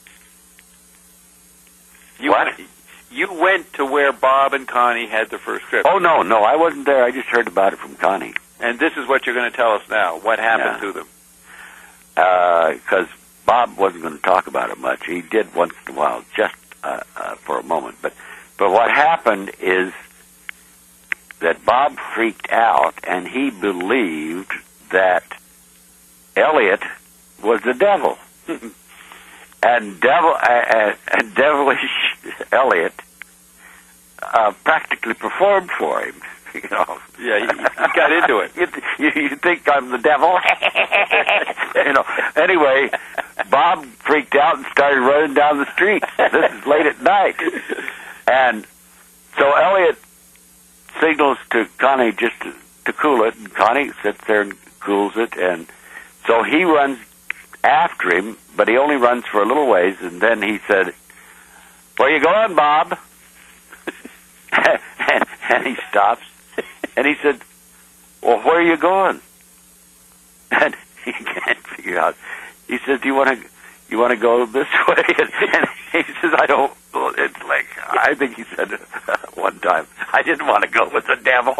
Speaker 2: You
Speaker 1: what?
Speaker 2: Went, you went to where Bob and Connie had their first trip.
Speaker 1: Oh, no, no. I wasn't there. I just heard about it from Connie.
Speaker 2: And this is what you're going to tell us now. What happened
Speaker 1: yeah.
Speaker 2: to them?
Speaker 1: Because uh, Bob wasn't going to talk about it much. He did once in a while, just uh, uh, for a moment. But, but what happened is... that Bob freaked out, and he believed that Elliot was the devil. and devil uh, and devilish Elliot uh, practically performed for him. You know.
Speaker 2: Yeah, he, he got into it.
Speaker 1: you, you, you think I'm the devil? You know. Anyway, Bob freaked out and started running down the street. This is late at night, and so Elliot signals to Connie just to, to cool it, and Connie sits there and cools it, and so he runs after him, but he only runs for a little ways, and then he said, "Where you going, Bob?" and, and he stops, and he said, "Well, where are you going?" And he can't figure out. He says, "Do you want to you want to go this way?" And, and he says, "I don't." It's like, I think he said one time, "I didn't want to go with the devil."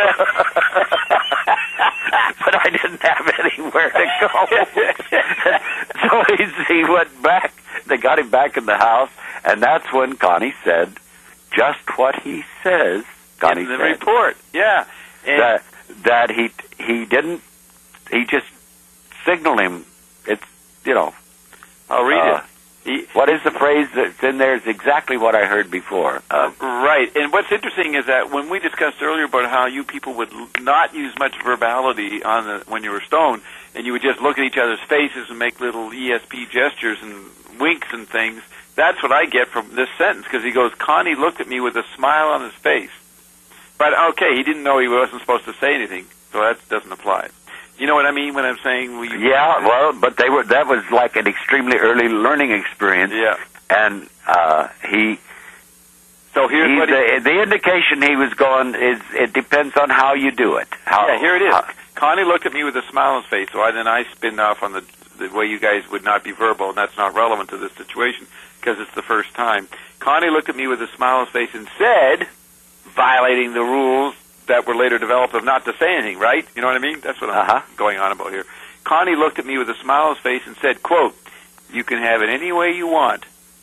Speaker 1: But I didn't have anywhere to go. So he, he went back. They got him back in the house, and that's when Connie said just what he says. Connie
Speaker 2: in the
Speaker 1: said,
Speaker 2: report, yeah. And
Speaker 1: that that he he didn't. He just signaled him. It's, you know.
Speaker 2: I'll read
Speaker 1: uh,
Speaker 2: it. He,
Speaker 1: what is the phrase that's in there? Is exactly what I heard before. Uh,
Speaker 2: right. And what's interesting is that when we discussed earlier about how you people would not use much verbality on the when you were stoned, and you would just look at each other's faces and make little E S P gestures and winks and things, that's what I get from this sentence, because he goes, "Connie looked at me with a smile on his face." But, okay, he didn't know he wasn't supposed to say anything, so that doesn't apply. You know what I mean when I'm saying we?
Speaker 1: Yeah, well, but they were. That was like an extremely early learning experience.
Speaker 2: Yeah,
Speaker 1: and uh, he.
Speaker 2: So here's
Speaker 1: he,
Speaker 2: what he,
Speaker 1: the, the indication he was going is it depends on how you do it. How,
Speaker 2: yeah, here it is.
Speaker 1: How,
Speaker 2: Connie looked at me with a smile on his face, so I, then I spinned off on the the way you guys would not be verbal, and that's not relevant to this situation because it's the first time. Connie looked at me with a smile on his face and said, violating the rules that were later developed of not to say anything, right? You know what I mean? That's what I'm
Speaker 1: uh-huh.
Speaker 2: going on about here. Connie looked at me with a smile on his face and said, quote, "You can have it any way you want."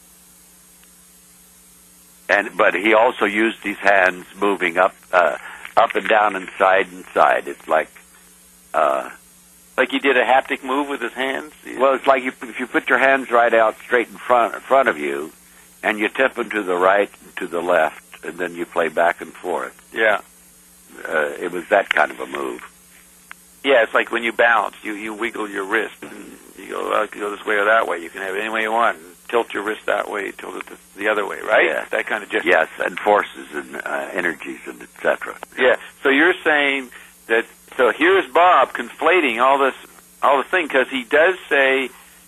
Speaker 1: And but he also used his hands moving up, uh, up and down and side and side. It's like, uh,
Speaker 2: like he did a haptic move with his hands.
Speaker 1: Well, it's like you, if you put your hands right out straight in front in front of you, and you tip them to the right and to the left, and then you play back and forth.
Speaker 2: Yeah.
Speaker 1: Uh, it was that kind of a move.
Speaker 2: Yeah, it's like when you bounce, you, you wiggle your wrist, and you go, well, you can go this way or that way. You can have it any way you want. And tilt your wrist that way, tilt it the other way, right?
Speaker 1: Yeah.
Speaker 2: That kind of gesture.
Speaker 1: Yes, and forces and uh, energies and et cetera.
Speaker 2: Yeah. So you're saying that. So here's Bob conflating all this, all the thing, because he does say,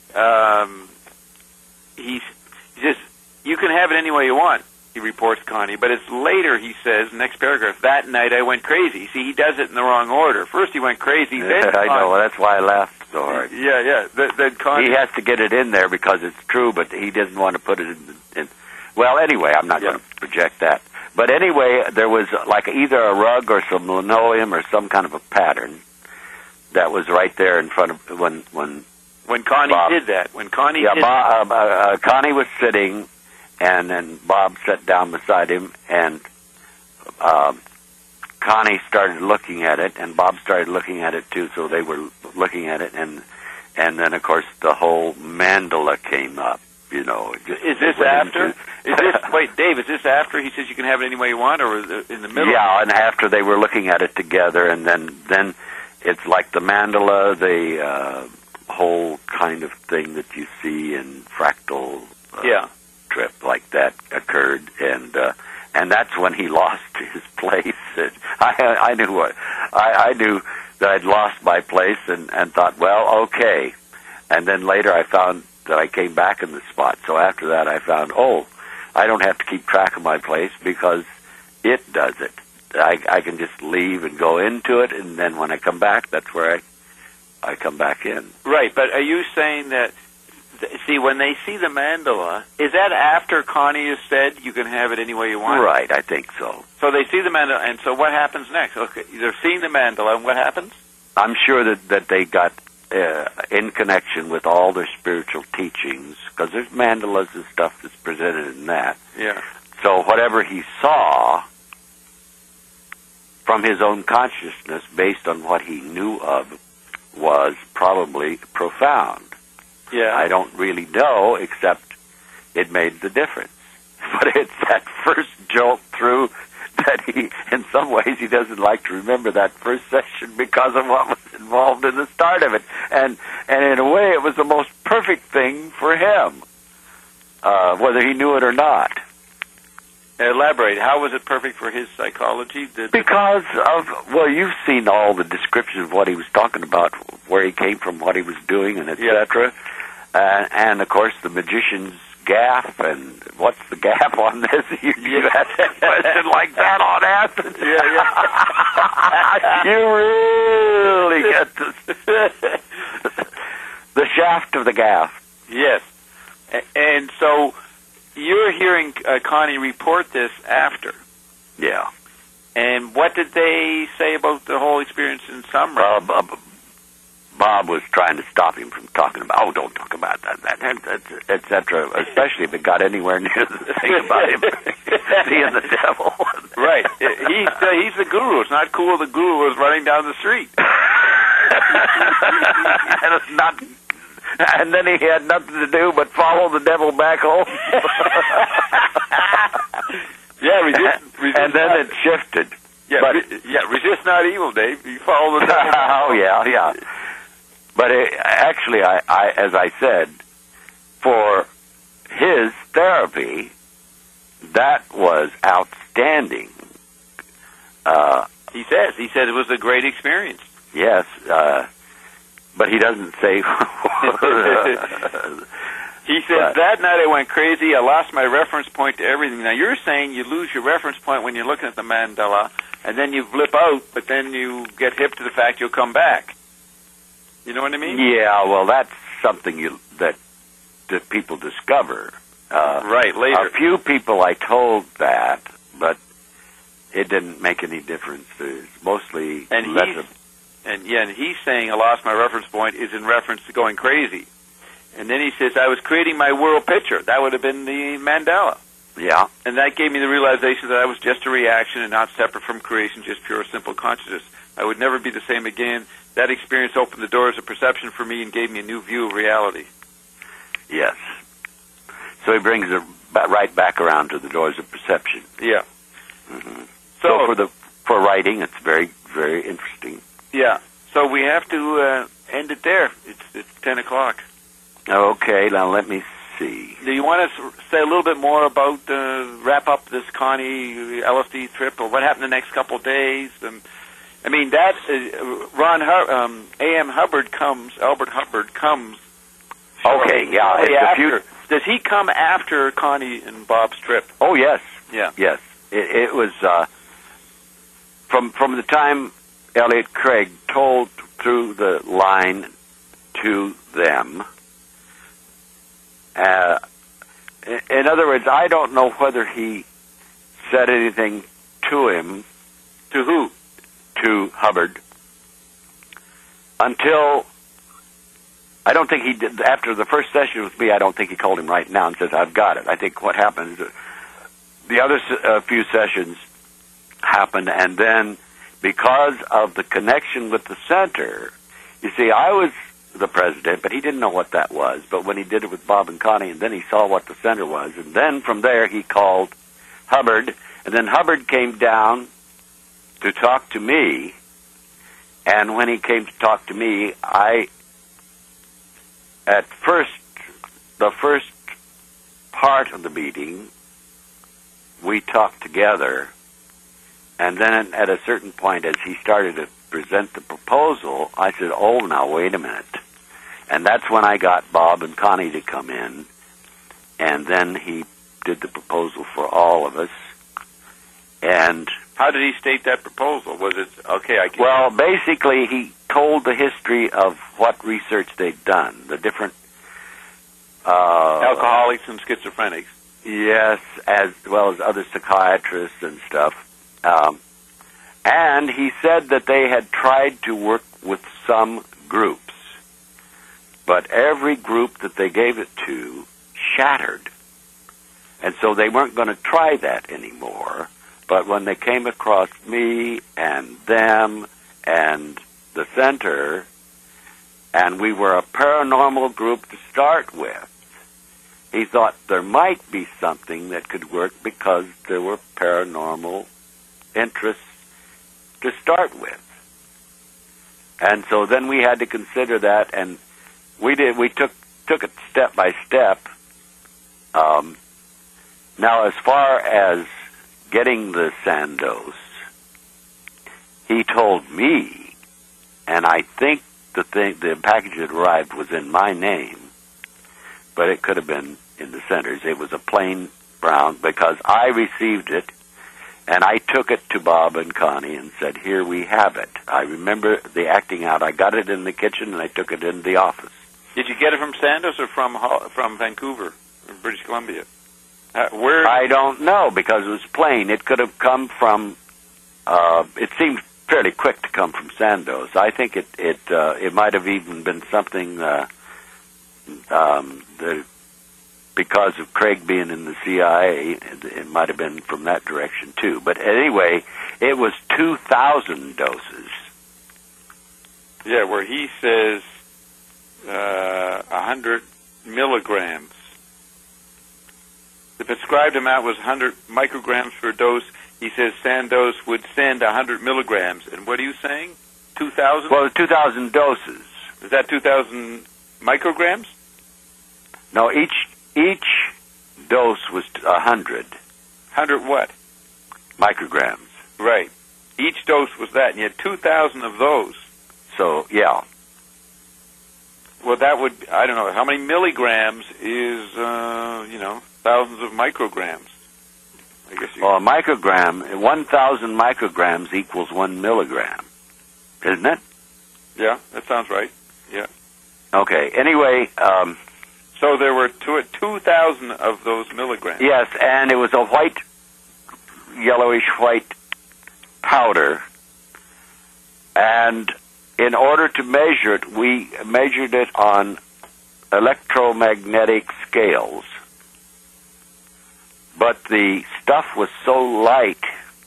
Speaker 2: um, he's, he says, "You can have it any way you want." He reports Connie, but it's later he says, next paragraph, "That night I went crazy." See, he does it in the wrong order. First he went crazy, then
Speaker 1: I know, well, that's why I laughed so hard.
Speaker 2: Yeah, yeah. Then, then Connie.
Speaker 1: He has to get it in there because it's true, but he doesn't want to put it in. in well, anyway, I'm not
Speaker 2: yeah.
Speaker 1: going to project that. But anyway, there was like either a rug or some linoleum or some kind of a pattern that was right there in front of when when
Speaker 2: when Connie
Speaker 1: Bob,
Speaker 2: did that. When Connie
Speaker 1: yeah,
Speaker 2: did
Speaker 1: Bob, uh, uh, Connie was sitting. And then Bob sat down beside him, and uh, Connie started looking at it, and Bob started looking at it too. So they were looking at it, and and then of course the whole mandala came up. You know, just,
Speaker 2: is this after? Into, is this wait, Dave? Is this after he says you can have it any way you want, or in the middle?
Speaker 1: Yeah, and after they were looking at it together, and then then it's like the mandala, the uh, whole kind of thing that you see in fractal. Uh,
Speaker 2: yeah.
Speaker 1: Trip like that occurred, and uh, and that's when he lost his place. I I knew what I, I knew that I'd lost my place, and and thought, well, okay. And then later I found that I came back in the spot. So after that, I found, oh, I don't have to keep track of my place because it does it. I I can just leave and go into it, and then when I come back, that's where I I come back in.
Speaker 2: Right, but are you saying that? See, when they see the mandala, is that after Connie has said you can have it any way you want?
Speaker 1: Right, I think so.
Speaker 2: So they see the mandala, and so what happens next? Okay, they're seeing the mandala, and what happens?
Speaker 1: I'm sure that, that they got uh, in connection with all their spiritual teachings, because there's mandalas and stuff that's presented in that.
Speaker 2: Yeah.
Speaker 1: So whatever he saw from his own consciousness, based on what he knew of, was probably profound.
Speaker 2: Yeah.
Speaker 1: I don't really know, except it made the difference. But it's that first jolt through that he, in some ways, he doesn't like to remember that first session because of what was involved in the start of it. And and in a way, it was the most perfect thing for him, uh, whether he knew it or not.
Speaker 2: Elaborate. How was it perfect for his psychology? Did
Speaker 1: Because of, well, you've seen all the description of what he was talking about, where he came from, what he was doing, and et cetera. Uh, and, of course, the magician's gaff, and what's the gaff on this? You, you
Speaker 2: Yeah.
Speaker 1: asked a question like that on acid.
Speaker 2: Yeah,
Speaker 1: You really get the, the shaft of the gaff.
Speaker 2: Yes. A- And so you're hearing uh, Connie report this after.
Speaker 1: Yeah.
Speaker 2: And what did they say about the whole experience in summary?
Speaker 1: Well, Bob, Bob was trying to stop him from talking about, oh, don't talk about that, that, et cetera, especially if it got anywhere near the thing about him seeing the devil.
Speaker 2: Right. He's, uh, he's the guru. It's not cool the guru was running down the street.
Speaker 1: and, it's not, and then he had nothing to do but follow the devil back home.
Speaker 2: Yeah, resist, resist
Speaker 1: and then
Speaker 2: not,
Speaker 1: it shifted.
Speaker 2: Yeah,
Speaker 1: but,
Speaker 2: re- yeah, resist not evil, Dave. You follow the devil.
Speaker 1: Oh, yeah, yeah. But it, actually, I, I, as I said, for his therapy, that was outstanding. Uh,
Speaker 2: He says. He said it was a great experience.
Speaker 1: yes, uh, but he doesn't say.
Speaker 2: He says,
Speaker 1: But-
Speaker 2: that night I went crazy. I lost my reference point to everything. Now, you're saying you lose your reference point when you're looking at the mandala, and then you blip out, but then you get hip to the fact you'll come back. You know what I mean?
Speaker 1: Yeah, well, that's something you that that people discover. Uh,
Speaker 2: Right, later.
Speaker 1: A few people I told that, but it didn't make any difference. It's mostly
Speaker 2: And
Speaker 1: less
Speaker 2: he's,
Speaker 1: of,
Speaker 2: and yeah, and he's saying I lost my reference point is in reference to going crazy. And then he says I was creating my world picture. That would have been the mandala.
Speaker 1: yeah.
Speaker 2: And that gave me the realization that I was just a reaction and not separate from creation, just pure simple consciousness. I would never be the same again. That experience opened the doors of perception for me and gave me a new view of reality.
Speaker 1: Yes. So he brings it ba- right back around to the doors of perception.
Speaker 2: Yeah.
Speaker 1: Mm-hmm.
Speaker 2: So,
Speaker 1: So for the for writing, it's very very interesting.
Speaker 2: yeah. So we have to uh, end it there. It's, it's ten o'clock.
Speaker 1: Okay, now let me see.
Speaker 2: Do you want to say a little bit more about, uh, wrap up this Connie L S D trip, or what happened the next couple of days? And, I mean, that, uh, Ron, Hu- um, A M Hubbard comes, Albert Hubbard comes.
Speaker 1: Okay, yeah,
Speaker 2: shortly
Speaker 1: it's a
Speaker 2: after.
Speaker 1: few-
Speaker 2: Does he come after Connie and Bob's trip?
Speaker 1: Oh yes,
Speaker 2: Yeah.
Speaker 1: yes. It, it was uh, from from the time Elliot Craig told through the line to them. Uh, in, in other words, I don't know whether he said anything to him,
Speaker 2: To who?
Speaker 1: to Hubbard, until I don't think he did. After the first session with me, I don't think he called him right now and says, "I've got it." I think what happened is the other uh, few sessions happened, and then because of the connection with the center, you see, I was the president, but he didn't know what that was. But when he did it with Bob and Connie, and then he saw what the center was, and then from there he called Hubbard, and then Hubbard came down to talk to me, and when he came to talk to me, I, at first, the first part of the meeting, we talked together, and then at a certain point, as he started to present the proposal, I said, oh, now, wait a minute. And that's when I got Bob and Connie to come in, and then he did the proposal for all of us. And
Speaker 2: How did he state that proposal? Was it, okay, I can...
Speaker 1: well, basically, he told the history of what research they'd done, the different uh,
Speaker 2: alcoholics and schizophrenics.
Speaker 1: Yes, as well as other psychiatrists and stuff. Um, and he said that they had tried to work with some groups, but every group that they gave it to shattered. And so they weren't going to try that anymore. But when they came across me and them and the center, and we were a paranormal group to start with. He thought there might be something that could work because there were paranormal interests to start with. And so then we had to consider that, and we did. We took took it step by step. Um, now, as far as getting the Sandoz, he told me, and I think the thing, the package that arrived was in my name, but it could have been in the center's. It was a plain brown because I received it. And I took it to Bob and Connie and said, here we have it. I remember the acting out. I got it in the kitchen, and I took it in the office.
Speaker 2: Did you get it from Sandoz or from from Vancouver, British Columbia? Uh, where?
Speaker 1: I don't know, because it was plain. It could have come from, uh, it seemed fairly quick to come from Sandoz. I think it it uh, it might have even been something uh, um, that, because of Craig being in the C I A, it, it might have been from that direction too. But anyway, it was two thousand doses.
Speaker 2: Yeah, where he says uh, one hundred milligrams. The prescribed amount was one hundred micrograms per dose. He says Sandoz would send one hundred milligrams. And what are you saying? two thousand?
Speaker 1: Well, two thousand doses.
Speaker 2: Is that two thousand micrograms?
Speaker 1: No, each each dose was one hundred.
Speaker 2: one hundred what?
Speaker 1: Micrograms.
Speaker 2: Right. Each dose was that, and you had two thousand of those.
Speaker 1: So, yeah.
Speaker 2: Well, that would, I don't know, how many milligrams is, uh, you know, thousands of micrograms? I guess you...
Speaker 1: Well, a microgram, one thousand micrograms equals one milligram, isn't it?
Speaker 2: Yeah, that sounds right. Yeah.
Speaker 1: Okay, anyway... Um,
Speaker 2: so there were two thousand of those milligrams.
Speaker 1: Yes, and it was a white, yellowish white powder, and in order to measure it, we measured it on electromagnetic scales. But the stuff was so light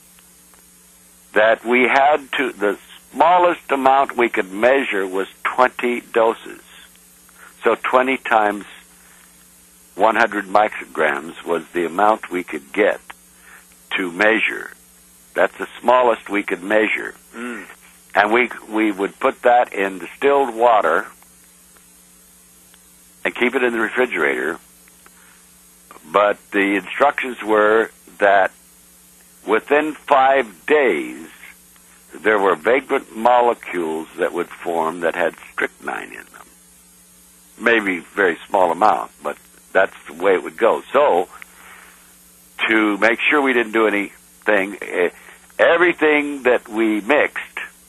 Speaker 1: that we had to, the smallest amount we could measure was twenty doses. So twenty times one hundred micrograms was the amount we could get to measure. That's the smallest we could measure.
Speaker 2: Mm.
Speaker 1: And we we would put that in distilled water and keep it in the refrigerator. But the instructions were that within five days, there were vagrant molecules that would form that had strychnine in them. Maybe very small amount, but that's the way it would go. So, to make sure we didn't do anything, everything that we mixed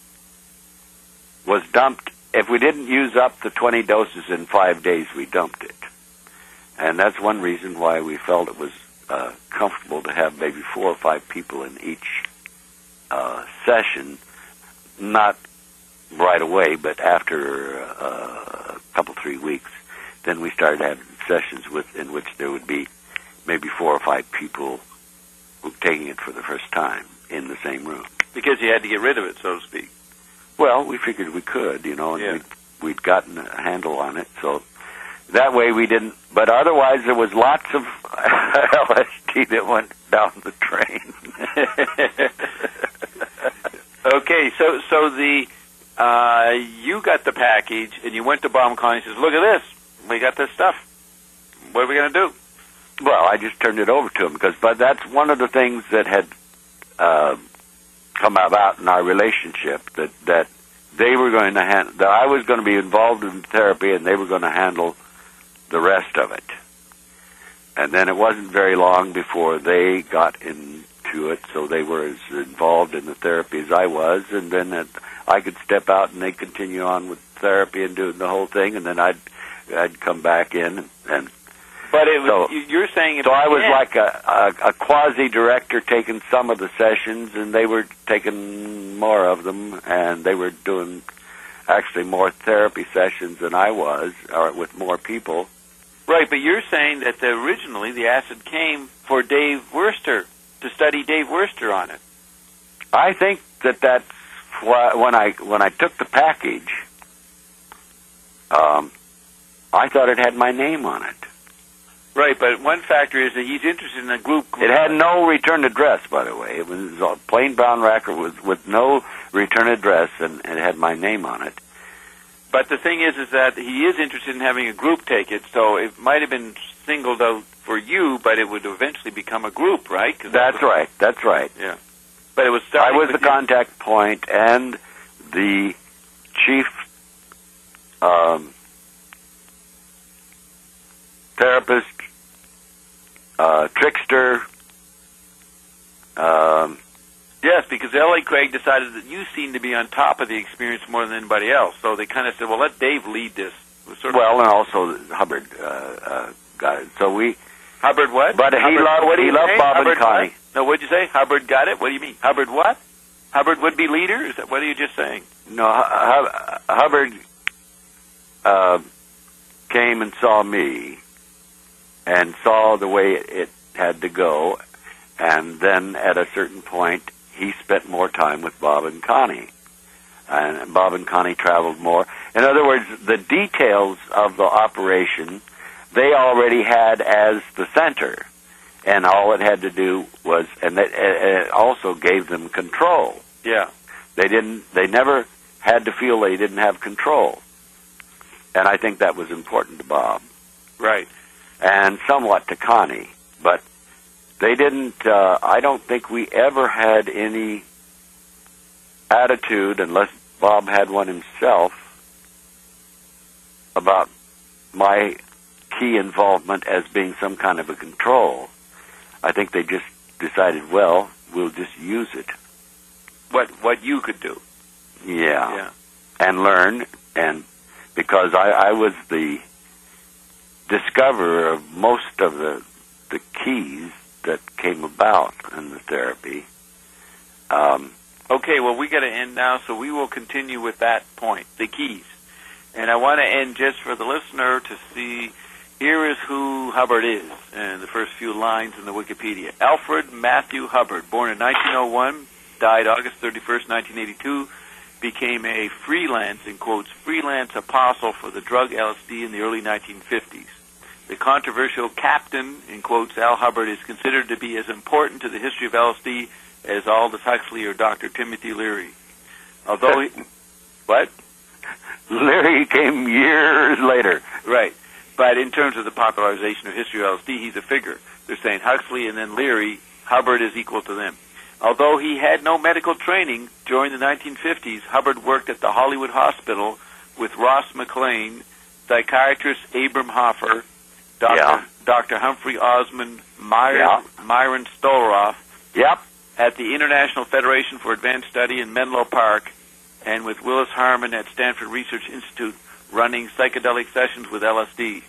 Speaker 1: was dumped. If we didn't use up the twenty doses in five days, we dumped it. And that's one reason why we felt it was uh, comfortable to have maybe four or five people in each uh, session, not right away, but after uh, a couple, three weeks. Then we started having sessions with in which there would be maybe four or five people who taking it for the first time in the same room.
Speaker 2: Because you had to get rid of it, so to speak.
Speaker 1: Well, we figured we could, you know, and
Speaker 2: yeah.
Speaker 1: we'd, we'd gotten a handle on it, so that way we didn't. But otherwise, there was lots of L S D that went down the drain.
Speaker 2: Okay, so so the uh, you got the package, and you went to Bob and Connie and says, "Look at this, we got this stuff. What are we going to do?"
Speaker 1: Well, I just turned it over to him because, but that's one of the things that had uh, come about in our relationship, that that they were going to hand, that I was going to be involved in therapy, and they were going to handle the rest of it. And then it wasn't very long before they got into it, so they were as involved in the therapy as I was, and then it, I could step out and they continue on with therapy and doing the whole thing, and then I'd I'd come back in and. and
Speaker 2: But it was,
Speaker 1: so,
Speaker 2: you're saying...
Speaker 1: So I was like a, a, a quasi-director taking some of the sessions, and they were taking more of them, and they were doing actually more therapy sessions than I was, or with more people.
Speaker 2: Right, but you're saying that the, originally the acid came for Dave Worster, to study Dave Worster on it.
Speaker 1: I think that that's why, when I when I took the package, um, I thought it had my name on it.
Speaker 2: Right, but one factor is that he's interested in a group.
Speaker 1: It had no return address, by the way. It was a plain brown record with, with no return address, and, and it had my name on it.
Speaker 2: But the thing is, is that he is interested in having a group take it, so it might have been singled out for you, but it would eventually become a group, right?
Speaker 1: That's that was, right. That's right.
Speaker 2: Yeah. But it was.
Speaker 1: I was the
Speaker 2: you.
Speaker 1: contact point and the chief um, therapist, uh, trickster. Um,
Speaker 2: yes, because L A. Craig decided that you seemed to be on top of the experience more than anybody else, so they kind of said, "Well, let Dave lead this." Sort of
Speaker 1: well, and also Hubbard uh, uh, got it. So we.
Speaker 2: Hubbard what?
Speaker 1: But
Speaker 2: Hubbard,
Speaker 1: he loved,
Speaker 2: what do
Speaker 1: he
Speaker 2: you
Speaker 1: loved
Speaker 2: say?
Speaker 1: Bob
Speaker 2: Hubbard
Speaker 1: and Connie.
Speaker 2: What? No, what'd you say? Hubbard got it? What do you mean? Hubbard what? Hubbard would be leader? Is that, what are you just saying?
Speaker 1: No, H- Hubbard uh, came and saw me and saw the way it, it had to go, and then at a certain point he spent more time with Bob and Connie. And Bob and Connie traveled more. In other words, the details of the operation they already had as the center, and all it had to do was, and it, it also gave them control.
Speaker 2: Yeah,
Speaker 1: they didn't. They never had to feel they didn't have control, and I think that was important to Bob,
Speaker 2: right,
Speaker 1: and somewhat to Connie. But they didn't. Uh, I don't think we ever had any attitude, unless Bob had one himself, about my key involvement as being some kind of a control. I think they just decided, well, we'll just use it.
Speaker 2: What what you could do.
Speaker 1: Yeah.
Speaker 2: Yeah.
Speaker 1: And learn, and because I, I was the discoverer of most of the the keys that came about in the therapy. Um,
Speaker 2: okay, well, we got to end now, so we will continue with that point, the keys. And I want to end just for the listener to see. Here is who Hubbard is, and the first few lines in the Wikipedia. Alfred Matthew Hubbard, born in nineteen oh one, died August thirty-first, nineteen eighty-two, became a freelance, in quotes, freelance apostle for the drug L S D in the early nineteen fifties. The controversial captain, in quotes, Al Hubbard, is considered to be as important to the history of L S D as Aldous Huxley or Doctor Timothy Leary. Although he... What?
Speaker 1: Leary came years later.
Speaker 2: Right. But in terms of the popularization of history of L S D, he's a figure. They're saying Huxley and then Leary, Hubbard is equal to them. Although he had no medical training during the nineteen fifties, Hubbard worked at the Hollywood Hospital with Ross McLean, psychiatrist Abram Hoffer, Doctor
Speaker 1: Yeah.
Speaker 2: Doctor Humphrey Osmond, Myron,
Speaker 1: Yeah.
Speaker 2: Myron Stolaroff,
Speaker 1: Yep.
Speaker 2: at the International Federation for Advanced Study in Menlo Park, and with Willis Harman at Stanford Research Institute, running psychedelic sessions with L S D.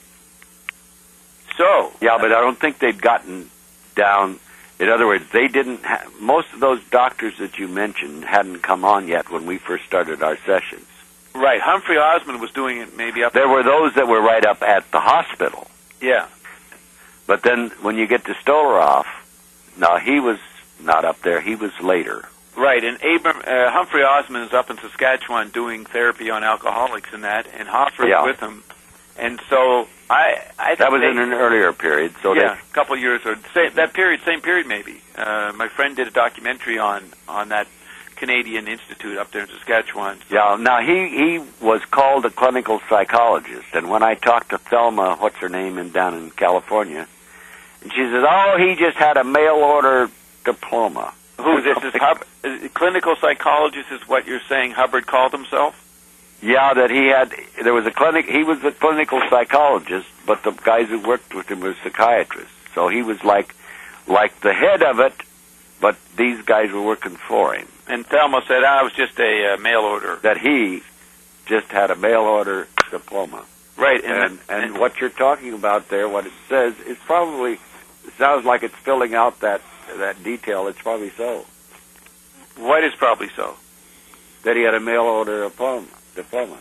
Speaker 2: So...
Speaker 1: Yeah, but I don't think they'd gotten down... In other words, they didn't ha- most of those doctors that you mentioned hadn't come on yet when we first started our sessions.
Speaker 2: Right. Humphrey Osmond was doing it maybe up...
Speaker 1: There were those that were right up at the hospital.
Speaker 2: Yeah.
Speaker 1: But then when you get to Stolaroff, now he was not up there, he was later.
Speaker 2: Right, and Abram, uh, Humphrey Osmond is up in Saskatchewan doing therapy on alcoholics and that, and Hoffer's
Speaker 1: Yeah.
Speaker 2: with him. And so I, I think
Speaker 1: That was
Speaker 2: they,
Speaker 1: in an earlier period. So
Speaker 2: yeah,
Speaker 1: they,
Speaker 2: a couple of years or same, that period, same period maybe. Uh, my friend did a documentary on on that Canadian Institute up there in Saskatchewan. So.
Speaker 1: yeah. Now he he was called a clinical psychologist, and when I talked to Thelma, what's her name, in down in California, and she says, "Oh, he just had a mail order diploma."
Speaker 2: Who this is? Hub, uh, clinical psychologist is what you're saying Hubbard called himself?
Speaker 1: Yeah, that he had, there was a clinic, he was a clinical psychologist, but the guys who worked with him were psychiatrists. So he was like, like the head of it, but these guys were working for him.
Speaker 2: And Thelma said, ah, it was just a uh, mail order.
Speaker 1: That he just had a mail order diploma.
Speaker 2: Right.
Speaker 1: And,
Speaker 2: And,
Speaker 1: and,
Speaker 2: and
Speaker 1: what you're talking about there, what it says, is probably, it sounds like it's filling out that, that detail. It's probably so.
Speaker 2: what is probably so?
Speaker 1: That he had a mail order diploma. diploma.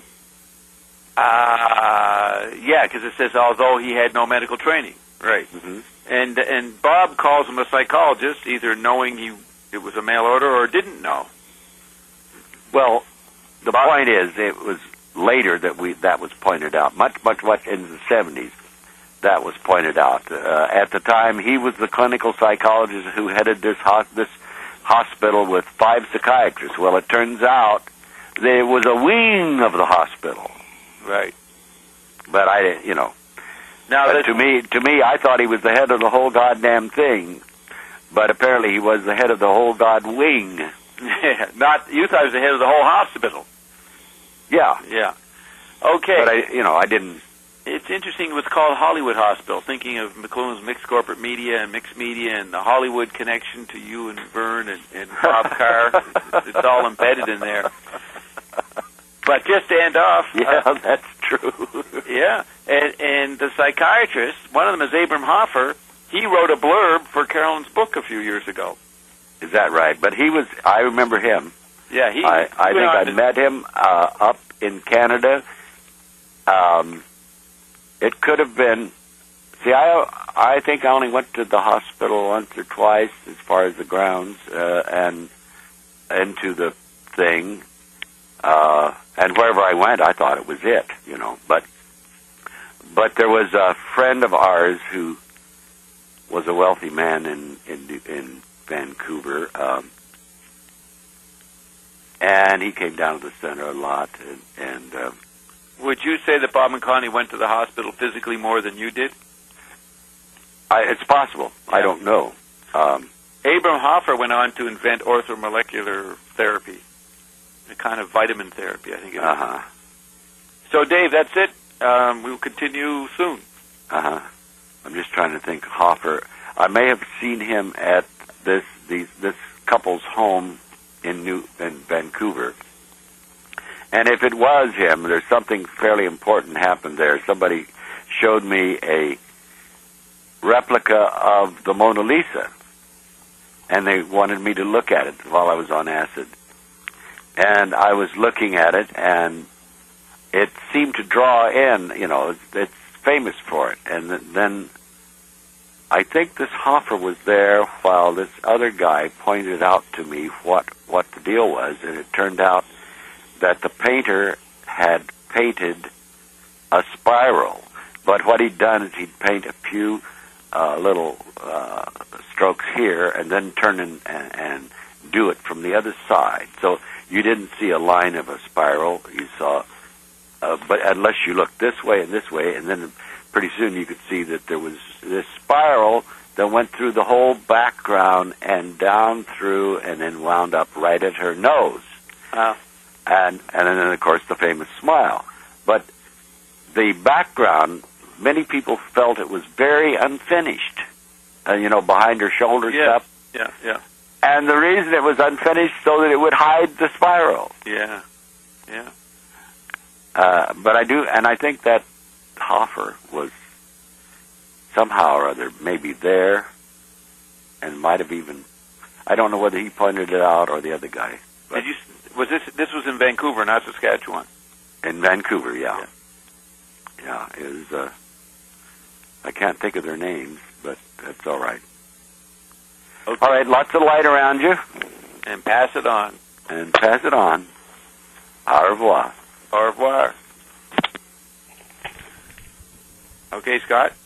Speaker 2: Uh, yeah, because it says, although he had no medical training. Right.
Speaker 1: Mm-hmm.
Speaker 2: And and Bob calls him a psychologist, either knowing he it was a mail order or didn't know.
Speaker 1: Well, the point is, it was later that we that was pointed out. Much, much, much in the seventies, that was pointed out. Uh, at the time, he was the clinical psychologist who headed this ho- this hospital with five psychiatrists. Well, it turns out there was a wing of the hospital.
Speaker 2: Right.
Speaker 1: But I, you know,
Speaker 2: now
Speaker 1: uh, to me, to me, I thought he was the head of the whole goddamn thing. But apparently, he was the head of the whole god wing.
Speaker 2: Not you thought he was the head of the whole hospital.
Speaker 1: Yeah.
Speaker 2: Yeah. Okay.
Speaker 1: But I, you know, I didn't.
Speaker 2: It's interesting. It was called Hollywood Hospital. Thinking of McLuhan's mixed corporate media and mixed media and the Hollywood connection to you and Vern and, and Bob Carr. it's, it's all embedded in there. But just to end off,
Speaker 1: yeah,
Speaker 2: uh,
Speaker 1: that's true.
Speaker 2: yeah, and, and the psychiatrist, one of them is Abram Hoffer. He wrote a blurb for Carolyn's book a few years ago.
Speaker 1: Is that right? But he was. I remember him.
Speaker 2: Yeah, he.
Speaker 1: I, I
Speaker 2: he
Speaker 1: think I
Speaker 2: to,
Speaker 1: met him uh, up in Canada. Um, it could have been. See, I I think I only went to the hospital once or twice, as far as the grounds uh, and into the thing. Uh, and wherever I went, I thought it was it, you know. But but there was a friend of ours who was a wealthy man in in, in Vancouver, um, and he came down to the center a lot. And, and uh,
Speaker 2: would you say that Bob and Connie went to the hospital physically more than you did?
Speaker 1: I, it's possible. Yeah. I don't know. Um,
Speaker 2: Abram Hoffer went on to invent orthomolecular therapy. A kind of vitamin therapy, I think it is.
Speaker 1: Uh-huh.
Speaker 2: So, Dave, that's it. Um, we'll continue soon.
Speaker 1: Uh-huh. I'm just trying to think. Hoffer. I may have seen him at this these, this couple's home in New in Vancouver. And if it was him, there's something fairly important happened there. Somebody showed me a replica of the Mona Lisa, and they wanted me to look at it while I was on acid. And I was looking at it, and it seemed to draw in, you know, it's, it's famous for it. And then I think this Hoffer was there while this other guy pointed out to me what, what the deal was, and it turned out that the painter had painted a spiral. But what he'd done is he'd paint a few uh, little uh, strokes here and then turn in, and, and do it from the other side. So you didn't see a line of a spiral. You saw, uh, but unless you looked this way and this way, and then pretty soon you could see that there was this spiral that went through the whole background and down through and then wound up right at her nose.
Speaker 2: Uh,
Speaker 1: and and then, of course, the famous smile. But the background, many people felt it was very unfinished, uh, you know, behind her shoulder
Speaker 2: yeah,
Speaker 1: stuff.
Speaker 2: Yeah, yeah.
Speaker 1: And the reason it was unfinished so that it would hide the spiral.
Speaker 2: Yeah, yeah.
Speaker 1: Uh, but I do, and I think that Hoffer was somehow or other maybe there, and might have even, I don't know whether he pointed it out or the other guy.
Speaker 2: Did you? Was this? This was in Vancouver, not Saskatchewan.
Speaker 1: In Vancouver, yeah. Yeah, yeah it was. Uh, I can't think of their names, but that's all right. Okay. All right, lots of light around you.
Speaker 2: And pass it on.
Speaker 1: And pass it on. Au revoir.
Speaker 2: Au revoir. Okay, Scott?